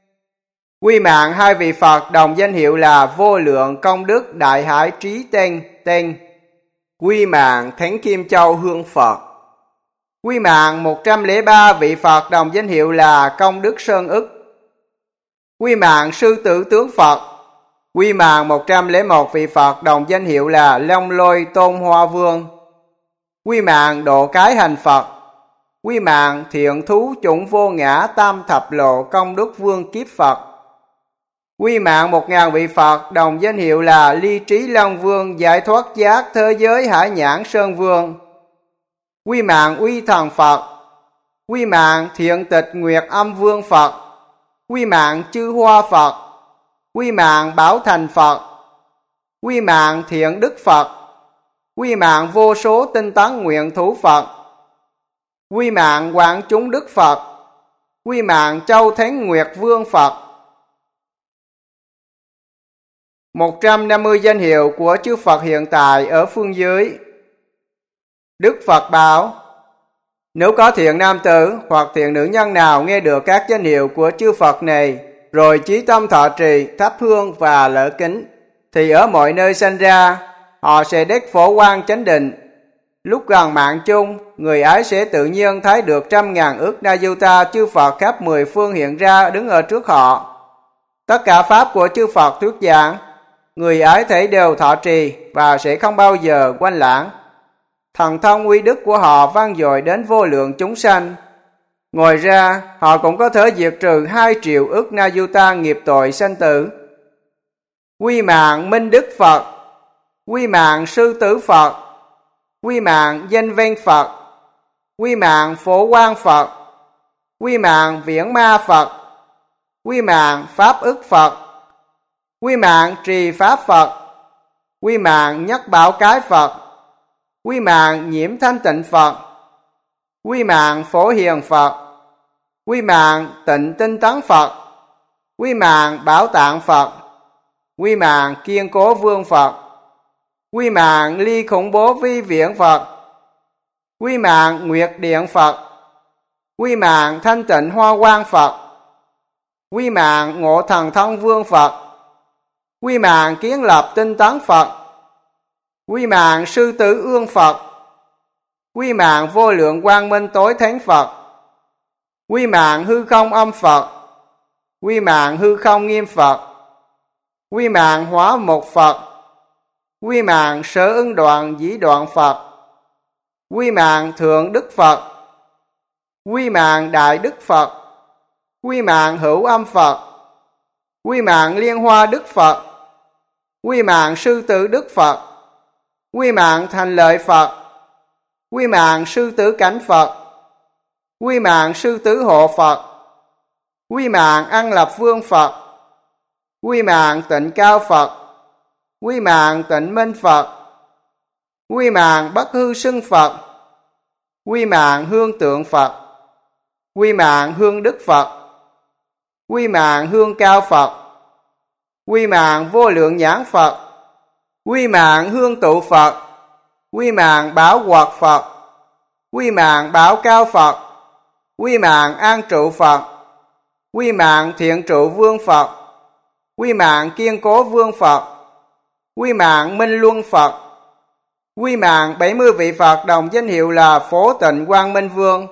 Quy mạng 2 vị Phật đồng danh hiệu là vô lượng công đức đại hải trí tên. Quy mạng Thánh Kim Châu Hương Phật. Quy mạng 103 vị Phật đồng danh hiệu là Công Đức Sơn Ức. Quy mạng Sư Tử Tướng Phật. Quy mạng 101 vị Phật đồng danh hiệu là Long Lôi Tôn Hoa Vương. Quy mạng Độ Cái Hành Phật. Quy mạng Thiện Thú Chủng Vô Ngã Tam Thập Lộ Công Đức Vương Kiếp Phật. Quy mạng 1000 vị Phật đồng danh hiệu là Ly Trí Long Vương Giải Thoát Giác Thế Giới Hải Nhãn Sơn Vương. Quy mạng Uy Thần Phật. Quy mạng Thiện Tịch Nguyệt Âm Vương Phật. Quy mạng Chư Hoa Phật. Quy mạng Bảo Thành Phật. Quy mạng Thiện Đức Phật. Quy mạng vô số tinh tấn nguyện thủ Phật. Quy mạng Quảng Chúng Đức Phật. Quy mạng Châu Thánh Nguyệt Vương Phật. 150 danh hiệu của chư Phật hiện tại ở phương giới. Đức Phật bảo: nếu có thiện nam tử hoặc thiện nữ nhân nào nghe được các danh hiệu của chư Phật này, rồi chí tâm thọ trì, thắp hương và lễ kính, thì ở mọi nơi sanh ra, họ sẽ đắc Phổ Quang Chánh Định. Lúc gần mạng chung, người ấy sẽ tự nhiên thấy được 100.000 ức Na-du-ta chư Phật khắp 10 phương hiện ra đứng ở trước họ. Tất cả pháp của chư Phật thuyết giảng, người ấy thấy đều thọ trì và sẽ không bao giờ quên lãng. Thần thông uy đức của họ vang dội đến vô lượng chúng sanh. Ngoài ra, họ cũng có thể diệt trừ 2 triệu ức Na-du-ta nghiệp tội sanh tử. Quy mạng Minh Đức Phật. Quy mạng Sư Tử Phật. Quy mạng Danh Văn Phật. Quy mạng Phổ Quang Phật. Quy mạng Viễn Ma Phật. Quy mạng Pháp Ức Phật. Quy mạng Trì Pháp Phật. Quy mạng Nhất Bảo Cái Phật. Quy mạng Nhiễm Thanh Tịnh Phật. Quy mạng Phổ Hiền Phật. Quy mạng Tịnh Tinh Tấn Phật. Quy mạng Bảo Tạng Phật. Quy mạng Kiên Cố Vương Phật. Quy mạng Ly Khủng Bố Vi Viễn Phật. Quy mạng Nguyệt Điện Phật. Quy mạng Thanh Tịnh Hoa Quang Phật. Quy mạng Ngộ Thần Thông Vương Phật. Quy mạng Kiến Lập Tinh Tấn Phật. Quy mạng Sư Tử Ương Phật. Quy mạng Vô Lượng Quang Minh Tối Thánh Phật. Quy mạng Hư Không Âm Phật. Quy mạng Hư Không Nghiêm Phật. Quy mạng Hóa Một Phật. Quy mạng Sở Ứng Đoạn Dĩ Đoạn Phật. Quy mạng Thượng Đức Phật. Quy mạng Đại Đức Phật. Quy mạng Hữu Âm Phật. Quy mạng Liên Hoa Đức Phật. Quy mạng Sư Tử Đức Phật. Quy mạng Thành Lợi Phật. Quy mạng Sư Tử Cảnh Phật. Quy mạng Sư Tử Hộ Phật. Quy mạng An Lập Vương Phật. Quy mạng Tịnh Cao Phật. Quy mạng Tịnh Minh Phật. Quy mạng Bất Hư Xưng Phật. Quy mạng Hương Tượng Phật. Quy mạng Hương Đức Phật. Quy mạng Hương Cao Phật. Quy mạng Vô Lượng Nhãn Phật. Quy mạng Hương Tụ Phật. Quy mạng Bảo Quật Phật. Quy mạng Bảo Cao Phật. Quy mạng An Trụ Phật. Quy mạng Thiện Trụ Vương Phật. Quy mạng Kiên Cố Vương Phật. Quy mạng Minh Luân Phật. Quy mạng 70 vị Phật đồng danh hiệu là Phổ Tịnh Quang Minh Vương.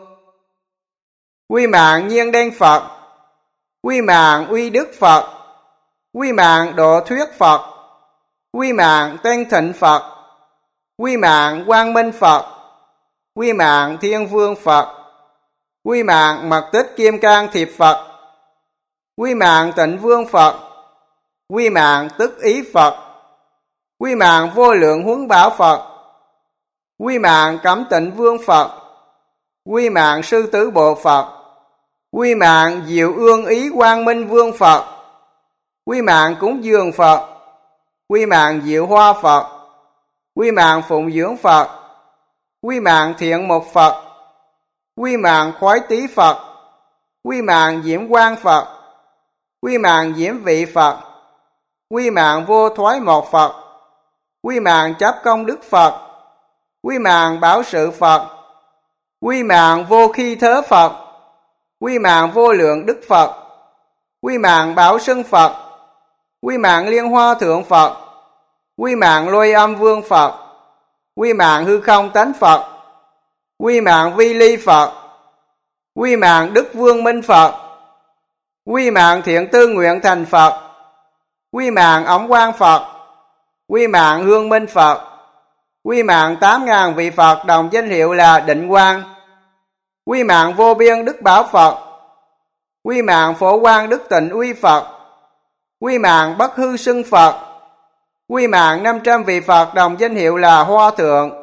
Quy mạng Nhiên Đen Phật. Quy mạng Uy Đức Phật. Quy mạng Độ Thuyết Phật. Quy mạng Tên Thịnh Phật. Quy mạng Quang Minh Phật. Quy mạng Thiên Vương Phật. Quy mạng Mật Tích Kim Cang Thiệp Phật. Quy mạng Tịnh Vương Phật. Quy mạng Tức Ý Phật. Quy mạng Vô Lượng Huấn Bảo Phật. Quy mạng Cẩm Tịnh Vương Phật. Quy mạng Sư Tử Bộ Phật. Quy mạng Diệu Ương Ý Quang Minh Vương Phật. Quy mạng Cúng Dường Phật. Quy mạng Diệu Hoa Phật. Quy mạng Phụng Dưỡng Phật. Quy mạng Thiện Một Phật. Quy mạng Khoái Tí Phật. Quy mạng Diễm Quang Phật. Quy mạng Diễm Vị Phật. Quy mạng Vô Thoái Một Phật. Quy mạng Chấp Công Đức Phật. Quy mạng Bảo Sự Phật. Quy mạng Vô Khi Thớ Phật. Quy mạng Vô Lượng Đức Phật. Quy mạng Bảo Sưng Phật. Quy mạng Liên Hoa Thượng Phật. Quy mạng Lôi Âm Vương Phật. Quy mạng hư không tánh Phật. Quy mạng vi ly Phật. Quy mạng đức vương minh Phật. Quy mạng thiện tư nguyện thành Phật. Quy mạng ống quang Phật. Quy mạng hương minh Phật. Quy mạng 8.000 vị Phật đồng danh hiệu là Định Quang. Quy mạng vô biên đức bảo Phật. Quy mạng phổ quang đức tịnh uy Phật. Quy mạng bất hư xưng Phật. Quy mạng 500 vị Phật đồng danh hiệu là Hoa Thượng.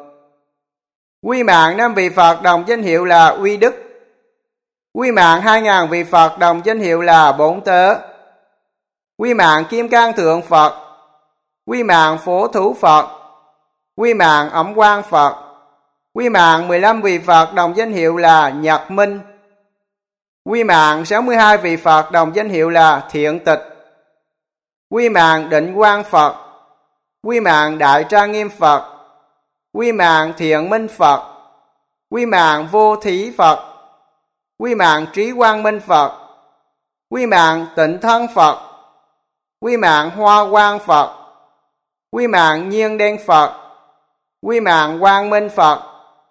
Quy mạng 5 vị Phật đồng danh hiệu là Uy Đức. Quy mạng 2.000 vị Phật đồng danh hiệu là Bổn Tớ. Quy mạng Kim Cang Thượng Phật. Quy mạng Phổ Thủ Phật. Quy mạng Ẩm Quang Phật. Quy mạng 15 vị Phật đồng danh hiệu là Nhật Minh. Quy mạng 62 vị Phật đồng danh hiệu là Thiện Tịch. Quy mạng Định Quang Phật. Quy mạng Đại Trang Nghiêm Phật. Quy mạng Thiện Minh Phật. Quy mạng Vô Thí Phật. Quy mạng Trí Quang Minh Phật. Quy mạng Tịnh Thân Phật. Quy mạng Hoa Quang Phật. Quy mạng Nhiên Đen Phật. Quy mạng Quang Minh Phật.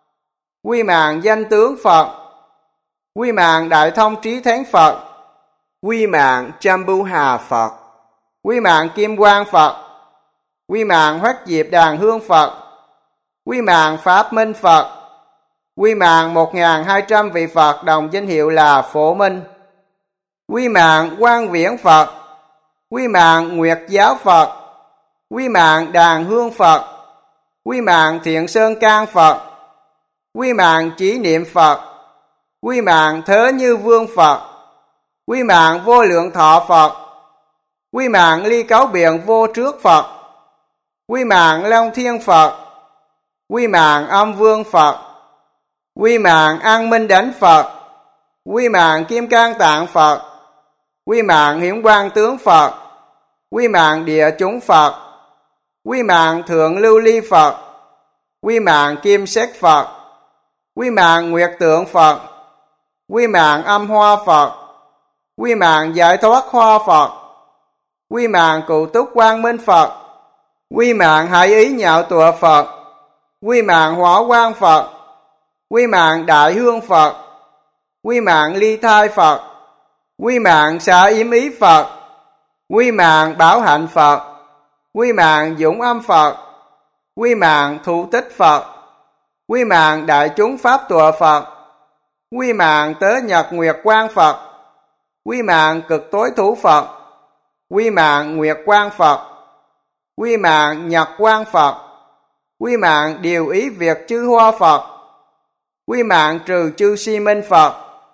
Quy mạng Danh Tướng Phật. Quy mạng Đại Thông Trí Thánh Phật. Quy mạng Chambu Hà Phật. Quy mạng Kim Quang Phật. Quy mạng Hoắc Diệp Đàn Hương Phật. Quy mạng Pháp Minh Phật. Quy mạng 1.200 vị Phật đồng danh hiệu là Phổ Minh. Quy mạng Quang Viễn Phật. Quy mạng Nguyệt Giáo Phật. Quy mạng Đàn Hương Phật. Quy mạng Thiện Sơn Can Phật. Quy mạng Chỉ Niệm Phật. Quy mạng Thớ Như Vương Phật. Quy mạng Vô Lượng Thọ Phật. Quy mạng Ly Cấu Biện Vô Trước Phật. Quy mạng Long Thiên Phật. Quy mạng Âm Vương Phật. Quy mạng An Minh Đảnh Phật. Quy mạng Kim Cang Tạng Phật. Quy mạng Hiển Quang Tướng Phật. Quy mạng Địa Chúng Phật. Quy mạng Thượng Lưu Ly Phật. Quy mạng Kim Sắc Phật. Quy mạng Nguyệt Tượng Phật. Quy mạng Âm Hoa Phật. Quy mạng Giải Thoát Hoa Phật. Quy mạng Cụ Túc Quang Minh Phật. Quy mạng Hải Ý Nhạo Tụa Phật. Quy mạng Hỏa Quang Phật. Quy mạng Đại Hương Phật. Quy mạng Ly Thai Phật. Quy mạng Xá Yếm Ý Phật. Quy mạng Bảo Hạnh Phật. Quy mạng Dũng Âm Phật. Quy mạng Thủ Tích Phật. Quy mạng Đại Chúng Pháp Tùa Phật. Quy mạng Tớ Nhật Nguyệt Quang Phật. Quy mạng Cực Tối Thủ Phật. Quy mạng Nguyệt Quang Phật. Quy mạng Nhật Quang Phật. Quy mạng Điều Ý Việt Chư Hoa Phật. Quy mạng Trừ Chư Si Minh Phật.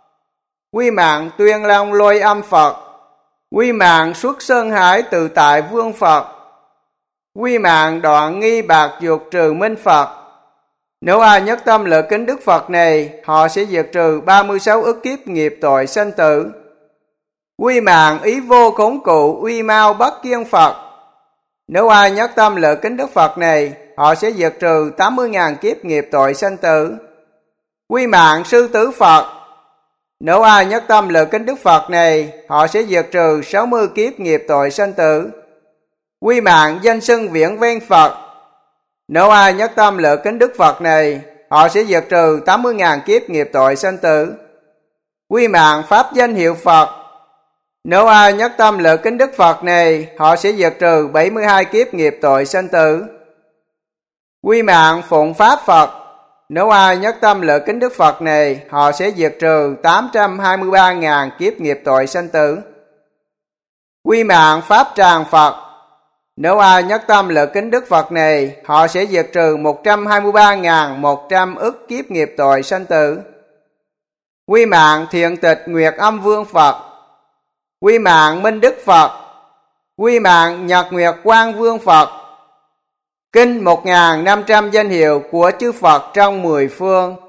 Quy mạng Tuyên Long Lôi Âm Phật. Quy mạng Xuất Sơn Hải Tự Tại Vương Phật. Quy mạng Đoạn Nghi Bạc Dục Trừ Minh Phật. Nếu ai nhất tâm lợi kính Đức Phật này, họ sẽ diệt trừ 36 ức kiếp nghiệp tội sanh tử. Quy mạng Ý Vô Khốn Cụ Uy Mau Bất Kiên Phật. Nếu ai nhất tâm lợi kính Đức Phật này, họ sẽ diệt trừ 80.000 kiếp nghiệp tội sanh tử. Quy mạng Sư Tử Phật. Nếu ai nhất tâm lợi kính Đức Phật này, họ sẽ diệt trừ 60 kiếp nghiệp tội sanh tử. Quy mạng Danh Xưng Viễn Ven Phật. Nếu ai nhất tâm lợi kính Đức Phật này, họ sẽ diệt trừ 80.000 kiếp nghiệp tội sanh tử. Quy mạng Pháp Danh Hiệu Phật. Nếu ai nhất tâm lợi kính Đức Phật này, họ sẽ diệt trừ 72 kiếp nghiệp tội sanh tử. Quy mạng Phụng Pháp Phật. Nếu ai nhất tâm lợi kính Đức Phật này, họ sẽ diệt trừ 823.000 kiếp nghiệp tội sanh tử. Quy mạng Pháp Tràng Phật. Nếu ai nhất tâm lợi kính Đức Phật này, họ sẽ diệt trừ 123.100 ức kiếp nghiệp tội sanh tử. Quy mạng Thiện Tịch Nguyệt Âm Vương Phật. Quy mạng Minh Đức Phật. Quy mạng Nhật Nguyệt Quang Vương Phật. Kinh 1.500 danh hiệu của chư Phật trong 10 phương.